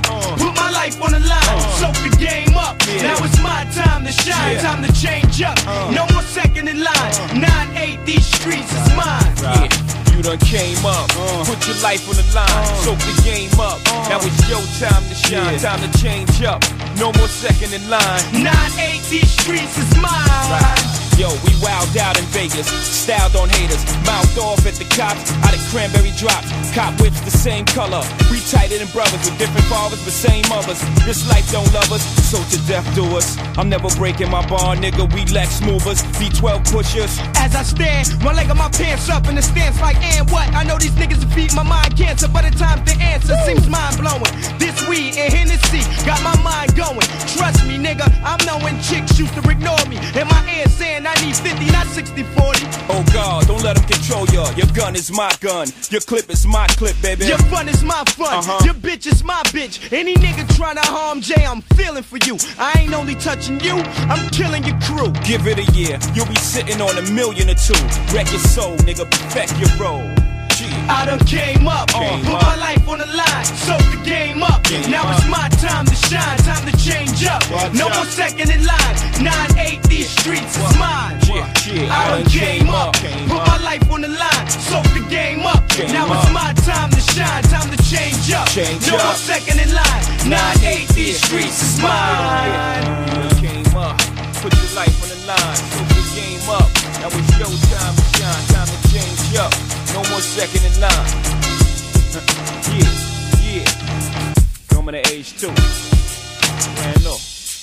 shine, Yeah. time to change up. Uh. No more second in line. nine eight, these streets is mine. Yeah, you done came up, put your life on the line, soak the game up. Now it's your time to shine, time to change up. No more second in line. nine eight, these streets is mine. Yo, we wowed out in Vegas, styled on haters, mouthed off at the cops, out of cranberry drops, cop whips the same color. We tighter than brothers with different fathers but same mothers. This life don't love us, so to death do us. I'm never breaking my bar, nigga. We Lex movers, B twelve pushers. As I stand, one leg of my pants up in the stance like, and what? I know these niggas feed my mind cancer, but at times the answer seems mind blowing. This weed and Hennessy got my mind going. Trust me, nigga, I'm knowing chicks used to ignore me. In my ear saying I need fifty, not sixty forty. Oh God, don't let them control ya. Your gun is my gun, your clip is my clip, baby. Your fun is my fun, Uh-huh. your bitch is my bitch. Any nigga tryna harm Jay, I'm feeling for you. I ain't only touching you, I'm killing your crew. Give it a year, you'll be sitting on a million or two. Wreck your soul, nigga, perfect your role. I done came up, Came put up. my life on the line, soak the game up. Game now up. it's my time to shine, time to change up. Watch no out. more second in line. nine eight, these streets is mine. Yeah, yeah, I done came up, came put up. my life on the line, soak the game up. Game now up. it's my time to shine, time to change up. Change no up. more second in line. nine eight, these streets is mine. You came up, put your life on the line, soak the game up. Now it's your time to shine, time to change up. No more second in line. Yeah, yeah. Coming to age two. Man, no.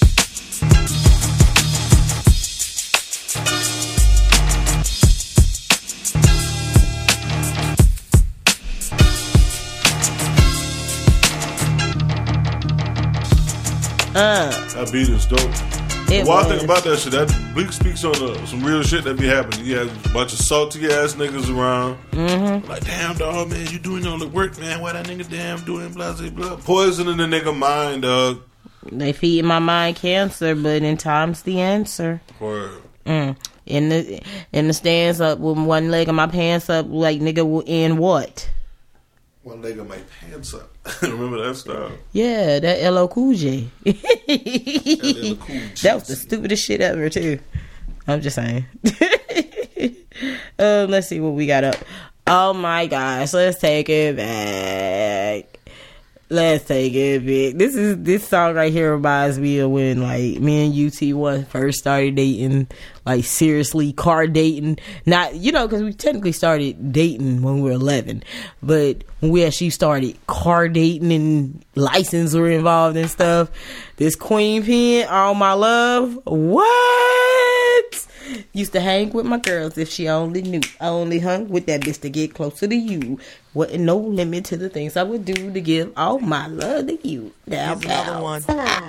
Uh, That beat is dope. It The wild was. thing about that shit, that Bleak speaks on uh, some real shit that be happening. He has a bunch of salty ass niggas around. Mm-hmm. Like, damn, dog, man, you doing all the work, man. Why that nigga damn doing blah, blah, blah. Poisoning the nigga mind, dog. They feed my mind cancer, but in time's the answer. Or, Mm. In the in the stands up with one leg of my pants up, like nigga in what? one leg of my pants up. Remember that style? Yeah, that L O Cool J. L L Cool J. That was the stupidest shit ever too. I'm just saying. uh, let's see what we got up. Oh my gosh, let's take it back. Let's take it back. This is this song right here reminds me of when like me and U T one first started dating, like seriously car dating. Not you know because we technically started dating when we were eleven, but when we actually started car dating and license were involved and stuff. This Queen Pen, All My Love, what? Used to hang with my girls if she only knew. I only hung with that bitch to get closer to you. Wasn't no limit to the things I would do to give all my love to you. Now, Here's another one.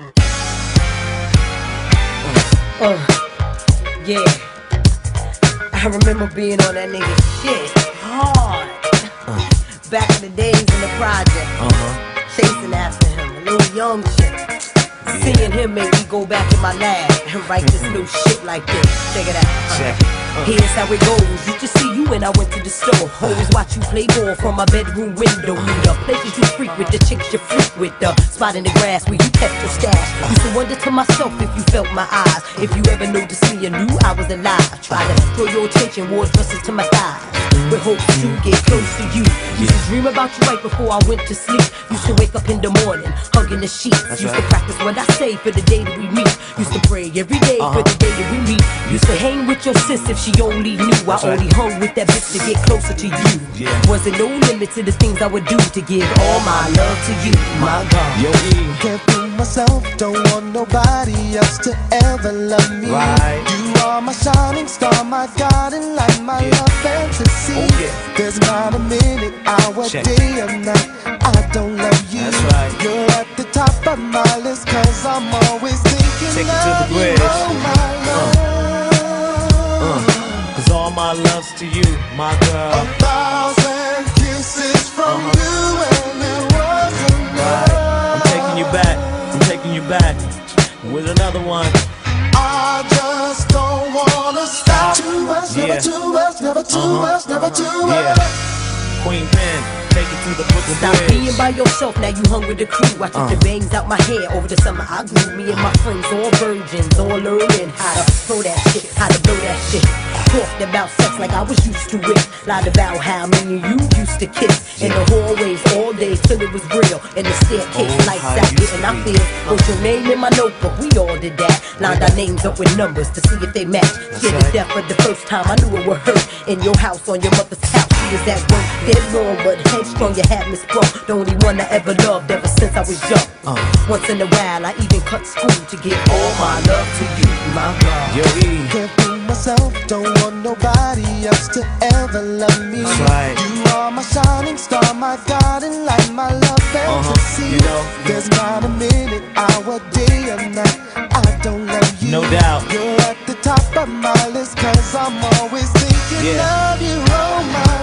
Uh, yeah. I remember being on that nigga shit hard. Uh. Back in the days in the project. Uh-huh. Chasing after him, a little young shit. Yeah. Seeing him made me go back in my lab and write this new shit like this. Check it out. Check it. Uh. Here's how it goes. Used to see you when I went to the store. Always watch you play ball from my bedroom window. Knew the places you freak with, the chicks you freak with, the spot in the grass where you kept your stash. Used to wonder to myself if you felt my eyes. If you ever noticed me and knew I was alive. Try to draw your attention, wore dresses to my thighs. With hopes to get close to you. Used to dream about you right before I went to sleep. Used to wake up in the morning, hugging the sheets. That's Used right. to practice what I say for the day that we meet. Used to pray every day Uh-huh. for the day that we meet. Used to hang with your sis if she only knew. That's I right. only hung with that bitch to get closer to you. Yeah. Wasn't no limit to the things I would do to give all my love to you, my God. Yo, E. Can't fool myself, don't want nobody else to ever love me. Right. You are my shining star, my guiding light, my Yeah. love fantasy. Oh, yeah. There's not a minute, hour, Check. day or night I don't love you. That's right. You're at the top of my list, cause I'm always thinking Take it to the of you, bridge. oh my love. Uh. Cause all my love's to you, my girl. A thousand kisses from Uh-huh. you and it wasn't Right. enough. I'm taking you back. I'm taking you back with another one. I just don't wanna stop. Too much, never Yeah. too much, never too Uh-huh. much, never too much. Yeah. Queen Pen. make it to the Brooklyn Stop Bridge. being by yourself, now you hung with the crew. I took Uh. the bangs out my hair over the summer. I grew me and my friends, all virgins, all learning how to throw that shit, how to blow that shit. Talked about sex like I was used to it. Lied about how me and you used to kiss in the hallways all day till it was real. In the staircase, Oh, lights how out, you getting our feels. Wrote your name in my notebook, we all did that. Lined our names up with numbers to see if they match. Scared to death for the first time, I knew it would hurt. In your house, on your mother's couch, she was at work. Dead wrong, but headstrong, you had me sprung. The only one I ever loved ever since I was young. Uh, once in a while, I even cut school to give all my love to you, my God. Yo, E. Can't fool myself, don't want nobody else to ever love me. That's right. You are my shining star, my guiding light, my love fantasy. You know. There's not a minute, hour, day, or night I don't love you. No doubt. You're at the top of my list, cause I'm always thinking Yeah. of you, oh my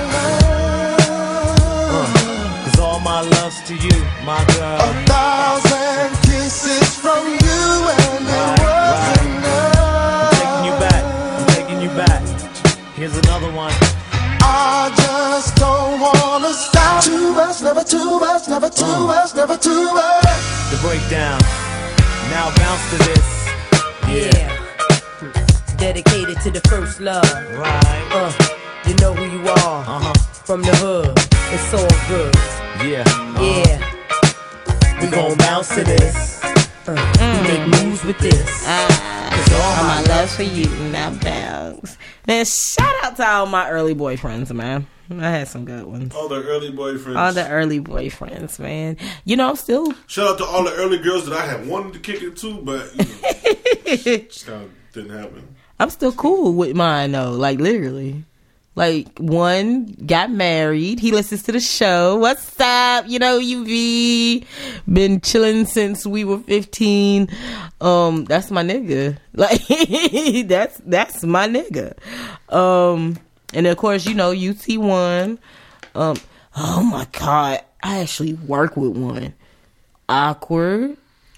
love. Uh, Cause all my love's to you, my girl. A thousand kisses from you and it was enough. Taking you back, I'm taking you back. Here's another one. I just don't wanna stop. Too much, never too much, never too Uh. much, never too much. The breakdown. Now bounce to this. Yeah. Dedicated to the first love. Right. Uh, you know who you are. Uh-huh. From the hood. It's all good. Yeah. Yeah. We gon' bounce to this. Uh, we make moves with this. Cause all my love for you now bounce. Man, shout out to all my early boyfriends, man. I had some good ones. All the early boyfriends. All the early boyfriends, man. You know, I'm still. Shout out to all the early girls that I had wanted to kick it to, but you know, just kind of didn't happen. I'm still cool with mine though. Like literally. Like one got married. He listens to the show. What's up? You know, you be been chilling since we were fifteen. Um, that's my nigga. Like that's that's my nigga. Um, and of course, you know, U T one. Um, oh my God, I actually work with one. Awkward.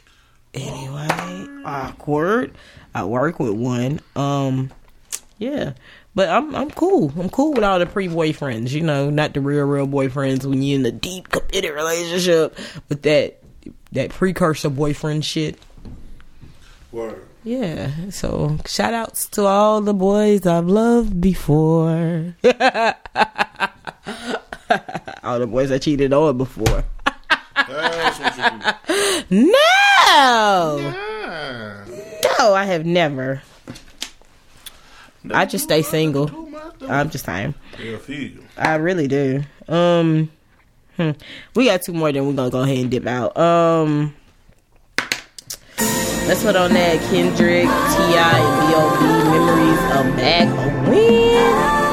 Anyway, awkward. I work with one. Um, yeah. But I'm I'm cool. I'm cool with all the pre-boyfriends, you know, not the real real boyfriends when you're in a deep committed relationship, but that that precursor boyfriend shit. Word. Yeah. So shout outs to all the boys I've loved before. All the boys I cheated on before. That's what you do. No. Yeah. No, I have never. I just stay single. I'm just saying. Yeah, feed you. I really do. Um, hmm. We got two more, then we're gonna go ahead and dip out. Um, let's put on that Kendrick, T I, and B O B Memories of Back When.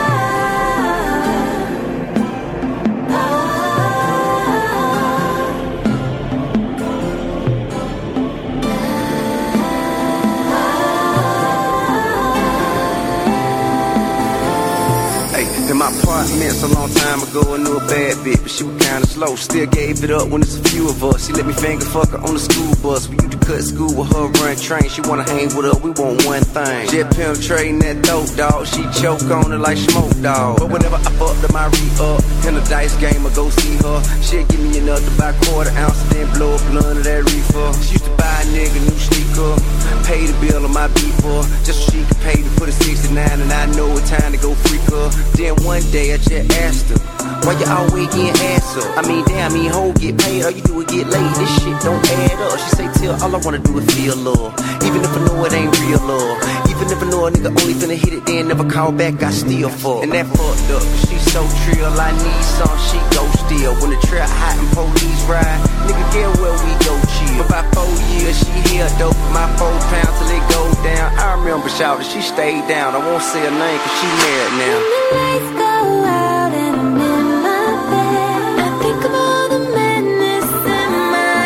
In my apartments a long time ago, I knew a bad bitch, but she was kinda slow. Still gave it up when it's a few of us. She let me finger fuck her on the school bus. We used to cut school with her, run train. She wanna hang with us, we want one thing. Just penetrating that dope, dog. She choke on it like smoke, dog. But whenever I fucked up my re-up, in a dice game, I go see her. She'll give me enough to buy quarter ounce, then blow a blunt of that reefer. She used to buy a nigga new sneaker, pay the bill on my beeper, just so she could pay to put a sixty-nine, and I know it's time to go freak her. Then one day I just asked her, why you always getting ass up? I mean, damn, me hoe get paid, all you do is get laid. This shit don't add up. She say, till all I wanna do is feel love. Even if I know it ain't real love. Even if I know a nigga only finna hit it, then never call back, I still fuck. And that fucked up, cause she so trill, I need some, she go still. When the trap hot and police ride, nigga get where we go chill. For about four years, she here dope for my four pounds till it go down. I remember shouting, she stayed down. I won't say her name cause she married now. Lights go out and I'm in my bed. I think of all the madness in my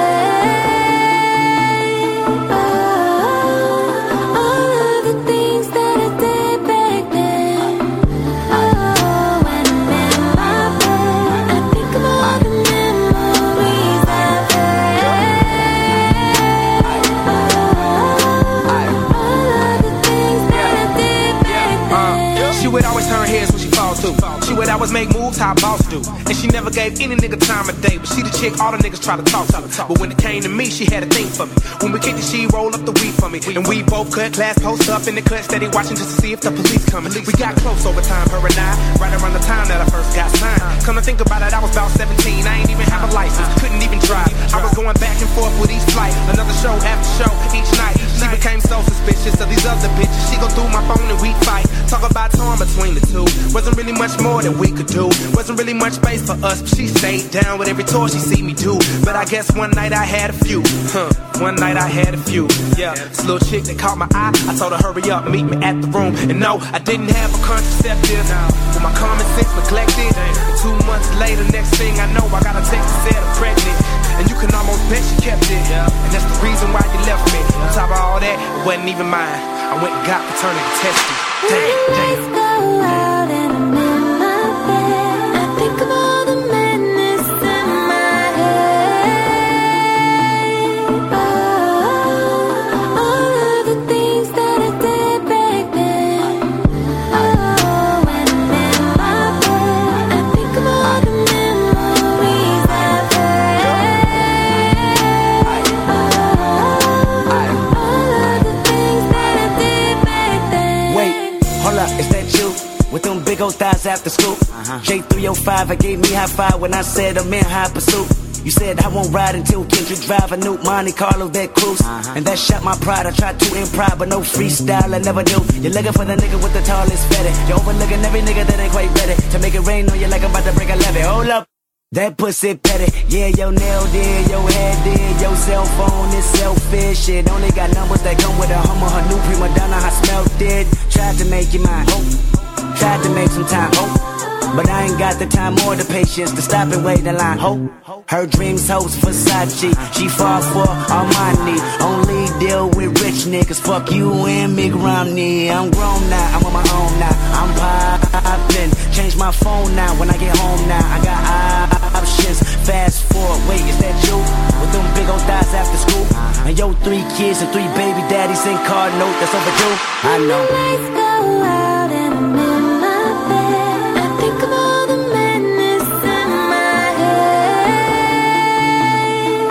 head. Oh, all of the things that I did back then. Oh, when I'm in my bed, I think of all the memories I've had. Oh, all of the things that I did back then. She would always turn heads when she fall through. always make moves how a boss do. And she never gave any nigga time of day. But she the chick all the niggas try to talk to. But when it came to me, she had a thing for me. When we kicked it, she roll up the weed for me. And we both cut class post up in the cut, steady watching just to see if the police coming. We got close over time, her and I, right around the time that I first got signed. Come to think about it, I was about seventeen. I ain't even have a license, couldn't even drive. I was going back and forth with each flight, another show after show each night. She became so suspicious of these other bitches. She go through my phone and we fight. Talk about torn between the two. Wasn't really much more that we could do. Wasn't really much space for us, but she stayed down with every tour she see me do. But I guess one night I had a few. Huh. One night I had a few. Yeah, this little chick that caught my eye. I told her hurry up, meet me at the room. And no, I didn't have a contraceptive. With my common sense neglected. Two months later, next thing I know, I got a text that said I'm pregnant. And you can almost bet she kept it. And that's the reason why you left me. On top of all that, it wasn't even mine. I went and got paternity tested. Damn, damn. Go out and I'm in my bed. I think of all the madness in my head. Oh, all of the things that I did back then. Oh, when I'm in my bed, I think of all the memories I've had. Oh, all of the things that I did back then. Wait, hold up, is that you? With them big old thighs after school. Uh-huh. J three oh five, I gave me high five when I said I'm in high pursuit. You said I won't ride until Kendrick drive a new Monte Carlo that cruise. Uh-huh. And that shot my pride. I tried to improv, but no freestyle, I never do. You're looking for the nigga with the tallest fetty. You're overlooking every nigga that ain't quite ready to make it rain on you like I'm about to break a levee. Hold up. That pussy petty, yeah, your nail did, your head did, your cell phone is selfish. It only got numbers that come with a Hummer, her new prima donna, I smelled it. Tried to make you mine, oh, tried to make some time, oh, but I ain't got the time or the patience to stop and wait in line, oh. Her dreams host Versace, she fall for Armani. Only deal with rich niggas, fuck you and Mick Romney. I'm grown now, I'm on my own now, I'm poppin'. Change my phone now when I get home now, I got options. Fast forward, wait, is that you? With them big old thighs after school. And yo, three kids and three baby daddies and card note, that's overdue. I know. Lights go out and I'm in my bed. I think of all the madness in my head.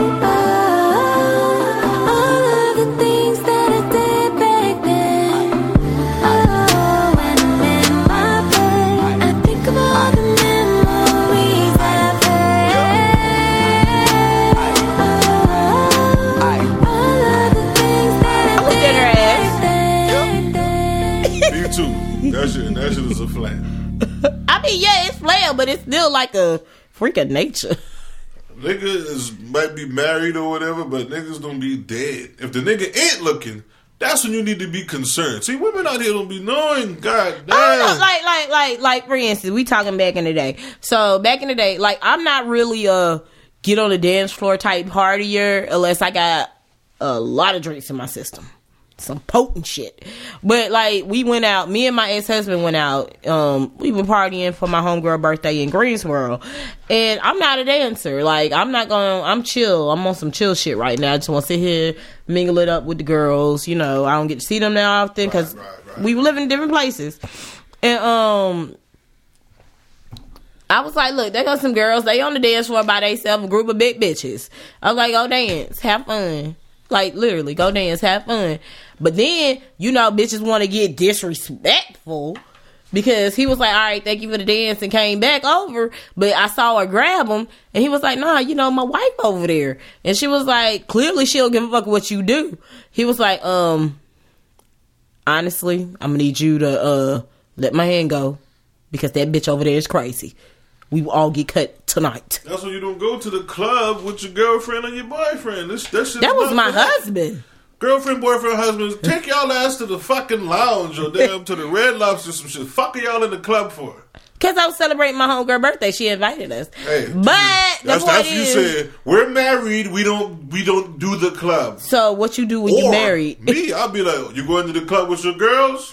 Oh, all of the things that I did back then. Oh, when I'm in my bed, I think of all the memories I've had. Oh, all of the things that I did back then. Me too. That shit, that shit is a flat. I mean, yeah, it's flair, but it's still like a freak of nature. Nigga is might be married or whatever, but niggas don't be dead. If the nigga ain't looking, that's when you need to be concerned. See, women out here don't be knowing. God damn. I don't know, like, like, like, like, for instance, we talking back in the day. So back in the day, like, I'm not really a get on the dance floor type partier unless I got a lot of drinks in my system. Some potent shit. But like, we went out, me and my ex-husband went out, um we were partying for my homegirl birthday in Greensboro, and I'm not a dancer. Like, I'm not gonna, I'm chill, I'm on some chill shit right now. I just want to sit here, mingle it up with the girls, you know. I don't get to see them that often because right, right, right. we live in different places. And um I was like, look, there go some girls, they on the dance floor by themselves, a group of big bitches. I was like, go dance, have fun. Like, literally, go dance, have fun. But then, you know, bitches want to get disrespectful because he was like, all right, thank you for the dance, and came back over. But I saw her grab him, and he was like, nah, you know, my wife over there. And she was like, clearly she don't give a fuck what you do. He was like, um, honestly, I'm going to need you to uh let my hand go because that bitch over there is crazy. We will all get cut tonight. That's when you don't go to the club with your girlfriend or your boyfriend. This, that shit that was my husband. Girlfriend, boyfriend, husbands, take y'all ass to the fucking lounge or damn to the Red Lobster, some shit. Fuck are y'all in the club for? Because I was celebrating my homegirl birthday. She invited us. Hey, but that's, the that's point you is, said. We're married. We don't. We don't do the club. So what you do when you married? Me, I'll be like, you going to the club with your girls?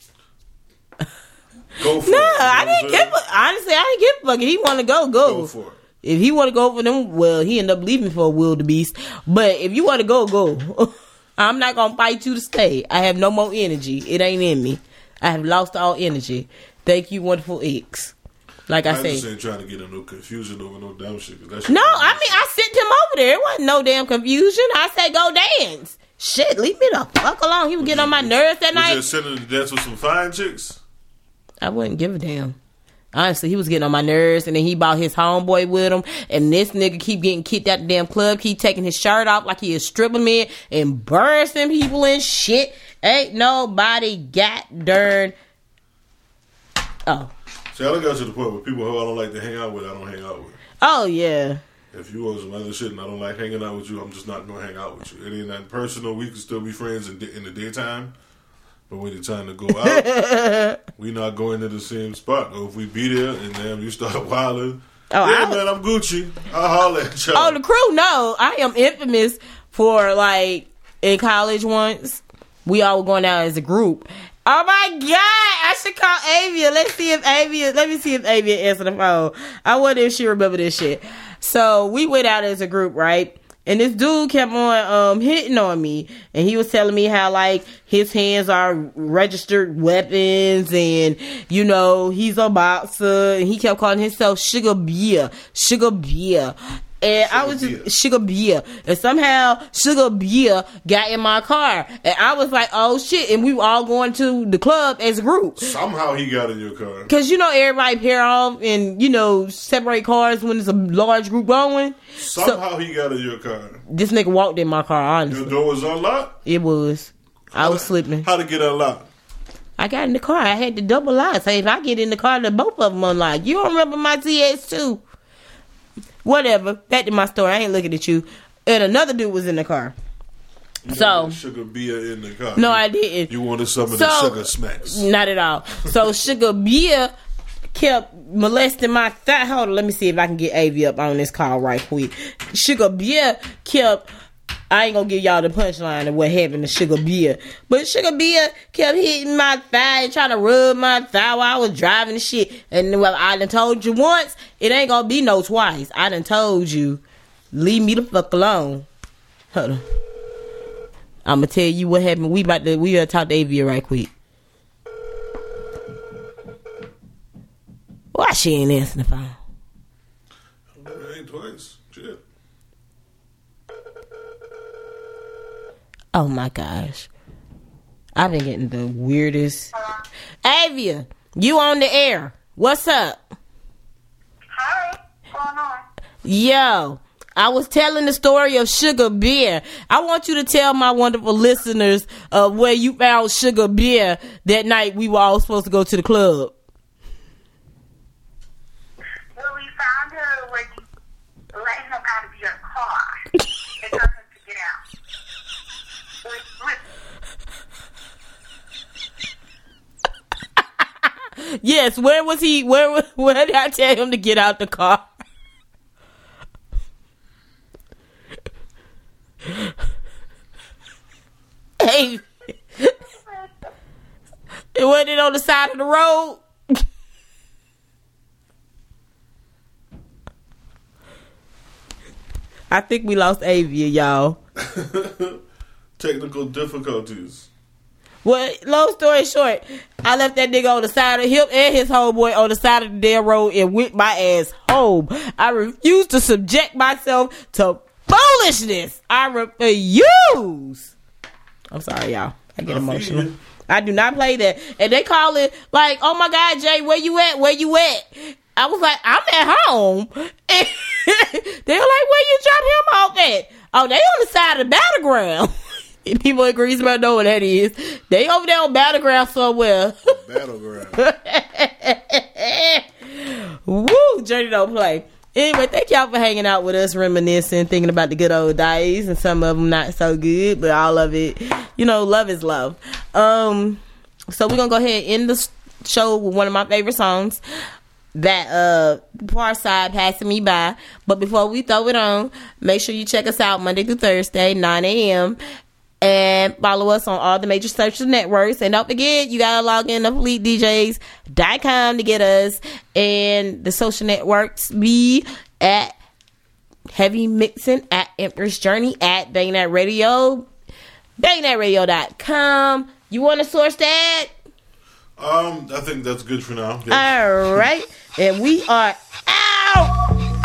Go for no, it. No, I didn't give. A, honestly, I didn't give a fuck. If he want to go, go. Go for it. If he want to go for them, well, he ended up leaving for a wildebeest. But if you want to go, go. I'm not gonna fight you to stay. I have no more energy. It ain't in me. I have lost all energy. Thank you, wonderful ex. Like I, I said, just ain't trying to get in no confusion over no dumb shit. 'Cause that shit no, I mean I sent him over there. It wasn't no damn confusion. I said go dance. Shit, leave me the fuck alone. He was getting on my nerves that You night. just sending to dance with some fine chicks. I wouldn't give a damn. Honestly, he was getting on my nerves, and then he brought his homeboy with him, and this nigga keep getting kicked out the damn club, keep taking his shirt off like he is stripping man and bursting people and shit. Ain't nobody got darn. Oh. See, I done got to the point where people who I don't like to hang out with, I don't hang out with. Oh, yeah. If you want some other shit and I don't like hanging out with you, I'm just not going to hang out with you. It ain't nothing personal. We can still be friends in, in the daytime. But when it's time to go out, we not going to the same spot. Or if we be there and damn, you start wilding. Oh, yeah, I, man, I'm Gucci. I'll holler at y'all. Oh, the crew, no. I am infamous for, like, in college once, we all were going out as a group. Oh, my God. I should call Avia. Let's see if Avia, let me see if Avia answer the phone. I wonder if she remember this shit. So, we went out as a group, right? And this dude kept on um, hitting on me. And he was telling me how, like, his hands are registered weapons. And, you know, he's a boxer. And he kept calling himself Sugar Beer. Sugar Beer. And Sugar I was just, beer. Sugar Beer. And somehow, Sugar Beer got in my car. And I was like, oh, shit. And we were all going to the club as a group. Somehow he got in your car. Because, you know, everybody pair off and, you know, separate cars when there's a large group going. Somehow so, he got in your car. This nigga walked in my car, honestly. Your door was unlocked? It was. I how was to, slipping. How to get unlocked? I got in the car. I had the double lock. So if I get in the car, the both of them unlocked. You don't remember my T X two? Whatever. Back to my story. I ain't looking at you. And another dude was in the car. You so Sugar Beer in the car. No, I didn't. You wanted some of so, the sugar smacks. Not at all. So Sugar Beer kept molesting my thigh. Hold on, let me see if I can get A V up on this call right quick. Sugar Beer kept. I ain't gonna give y'all the punchline of what happened to Sugar Beer. But Sugar Beer kept hitting my thigh and trying to rub my thigh while I was driving and shit. And well, I done told you once, it ain't gonna be no twice. I done told you, leave me the fuck alone. Hold on. I'm gonna tell you what happened. We about to, we gotta talk to Avia right quick. Why she ain't answering the phone? It ain't twice. Shit. Oh my gosh. I've been getting the weirdest. Avia, you on the air. What's up? Hi. What's going on? Yo, I was telling the story of Sugar Beer. I want you to tell my wonderful listeners uh, where you found Sugar Beer that night we were all supposed to go to the club. Well, we found her when you let him out of your car and told him to get out. Yes, where was he? Where where did I tell him to get out the car? Hey, it wasn't on the side of the road. I think we lost Avia, y'all. Technical difficulties. Well, long story short, I left that nigga on the side of him and his homeboy on the side of the damn road and went my ass home. I refuse to subject myself to foolishness. I refuse. I'm sorry, y'all. I get emotional. I do not play that. And they call it like, oh my God, Jay, where you at? Where you at? I was like, I'm at home. And they were like, where you drop him off at? Oh, they on the side of the battleground. People in Greensboro know what that is. They over there on battleground somewhere. Battleground. Woo, Journey don't play. Anyway, thank y'all for hanging out with us, reminiscing, thinking about the good old days, and some of them not so good, but all of it, you know, love is love. Um, so we're gonna go ahead and end the show with one of my favorite songs. That uh Far Side, Passing Me By. But before we throw it on, make sure you check us out Monday through Thursday, nine a.m. and follow us on all the major social networks. And don't forget, you gotta log in to elite d js dot com to get us. And the social networks be at Heavy Mixing, at Empress Journey, at Bang That Radio, bang that radio dot com. You want to source that? Um, I think that's good for now. Yes. All right. And we are out.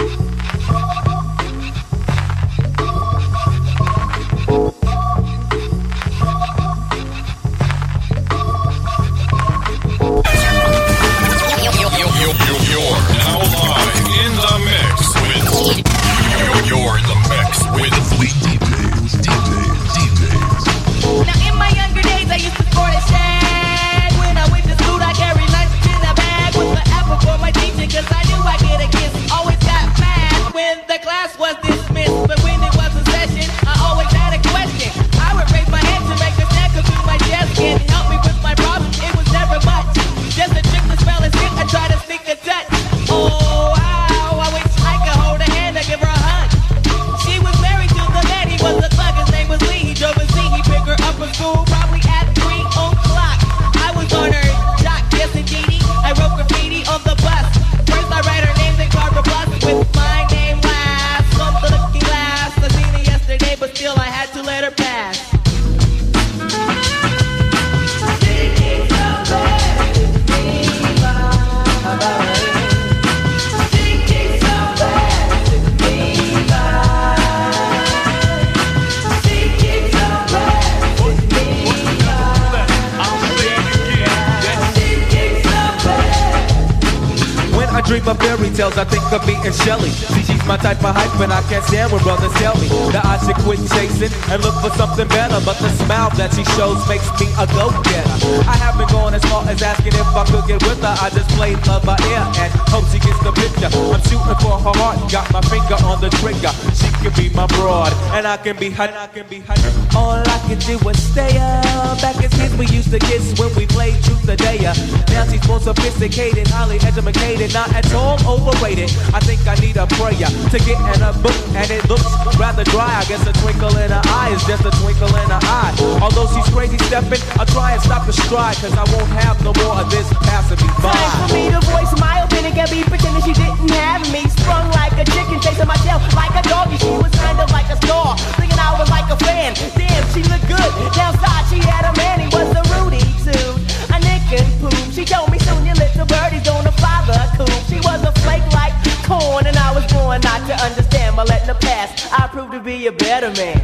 You're now live in the mix with. You're in the mix with Fleet D Js, D Js, D Js. Now in my younger days I used to sport a shag. When I went to school I carried lunch in a bag with the apple for my teacher, cause I knew I'd get a kiss. Always got mad when the class was dismissed, but when it was a session I always had a question. I would raise my hand to make a snack or through my desk and help me with my problem. It was never much, just a trick to spell and stick. I try to sneak a touch. Oh wow, I wish I could hold her hand and give her a hug. She was married to the man, he was a thug, his name was Lee. He drove a Z, he picked her up from school probably at three o'clock. I was on her jock, yes indeedy. I wrote graffiti on the bus. First I write her name, then carved a plus with my name last. On the looking glass, I seen her yesterday, but still I had to let her pass. I dream of fairy tales, I think of me and Shelly. See, she's my type of hype, and I can't stand when brothers tell me that I should quit chasing and look for something better. But the smile that she shows makes me a go-getter. I haven't gone as far as asking if I could get with her. I just played love by ear and hope she gets the picture. I'm shooting for her heart, got my finger on the trigger. She can be my broad, and I can be her. I can be her. All I can do is stay up. Back as kids, we used to kiss when we played truth or dare. Now she's more sophisticated, highly educated, not at all overrated. I think I need a prayer to get in a book, and it looks rather dry. I guess a twinkle in her eye is just a twinkle in her eye. Although she's crazy stepping, I'll try and stop the stride, cause I won't have no more of this passing me by. Time for me to voice my opinion, can't be pretending she didn't have me. Sprung like a chicken, chasing my tail like a doggy. She was kind of like a star, thinking I was like a fan. Damn, she looked good. Downside she had a man, he was a Rudy too. A Nick and Poop. She told me soon your little birdie's gonna fly the coop. She was a flake like corn, and I was born not to understand. But letting her pass, I proved to be a better man.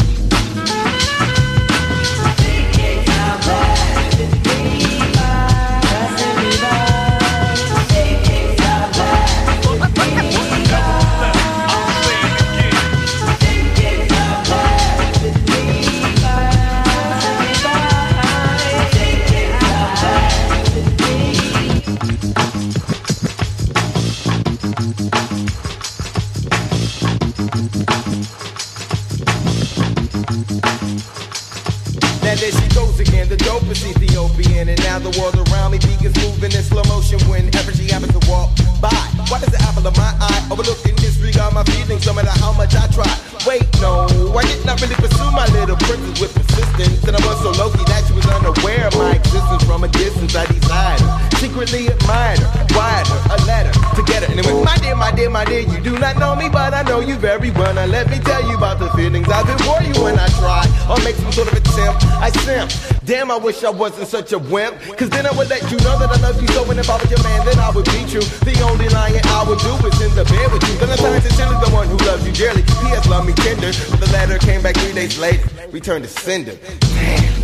Now there she goes again, the dopest Ethiopian. And now the world around me begins moving in slow motion whenever she happens to walk by. Why does the apple of my eye overlook and disregard my feelings no matter how much I try? Wait, no, I did not really pursue my little princess with persistence. And I was so low-key that she was unaware of my existence. From a distance I desired her, secretly admired her, wired her a letter to get her. And it went, my dear, my dear, my dear, you do not know me, but I know you very well. Now let me tell you about the feelings I've been for you when I try or make some sort of attempt. I simp. Damn, I wish I wasn't such a wimp. Cause then I would let you know that I love you so. And if I was your man, then I would be true. The only lying I would do is in the bed with you. Then I turned sincerely the one who loves you dearly. P S love me tender. But the letter came back three days later. Returned to sender. Damn.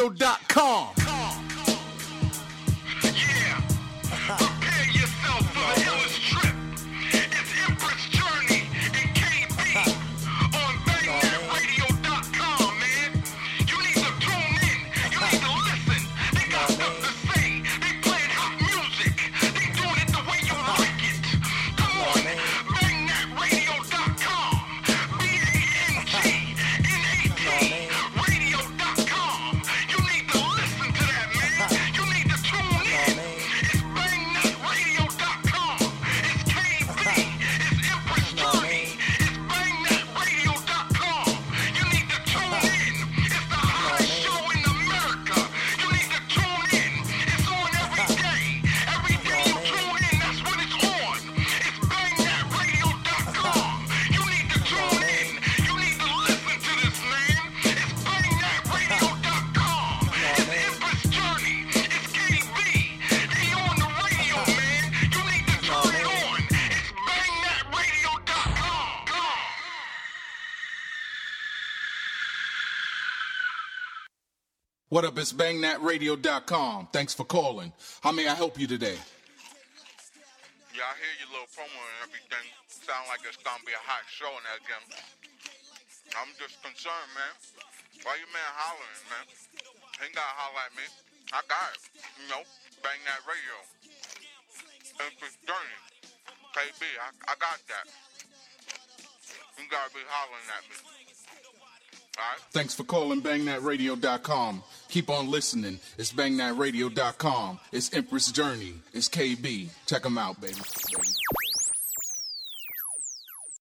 dot com. Yeah. Prepare yourself for the illest trip. It's Empress Journey and K B on bang net radio dot com, man. You need to tune in. You need to listen. They got stuff to say. They playing hot music. They doing it the way you like it. Come on. bang net radio dot com. B A N G N A T radio dot com. You need to listen to that, man. You need to tune in. It's bang net radio dot com. It's K B. It's Empress Journey. It's bang net radio dot com. You need to tune in. It's the hottest show in America. You need to tune in. It's on every day. Every day you tune in, that's when it's on. It's bang net radio dot com. You need to tune in. You need to listen to this, man. It's bang net radio dot com. It's Empress Journey. It's K B. They on the radio, man. You need to turn it on. It's bang net radio dot com. What up, it's bang net radio dot com. Thanks for calling. How may I help you today? Yeah, I hear your little promo and everything. Sound like it's gonna be a hot show in that again. I'm just concerned, man. Why you man hollering, man? He ain't gotta holler at me. I got it. You know, bang that radio. Empress Journey. K B, I, I got that. You gotta be hollering at me. Alright? Thanks for calling bang net radio dot com. Keep on listening. It's bang net radio dot com. It's Empress Journey. It's K B. Check them out, baby.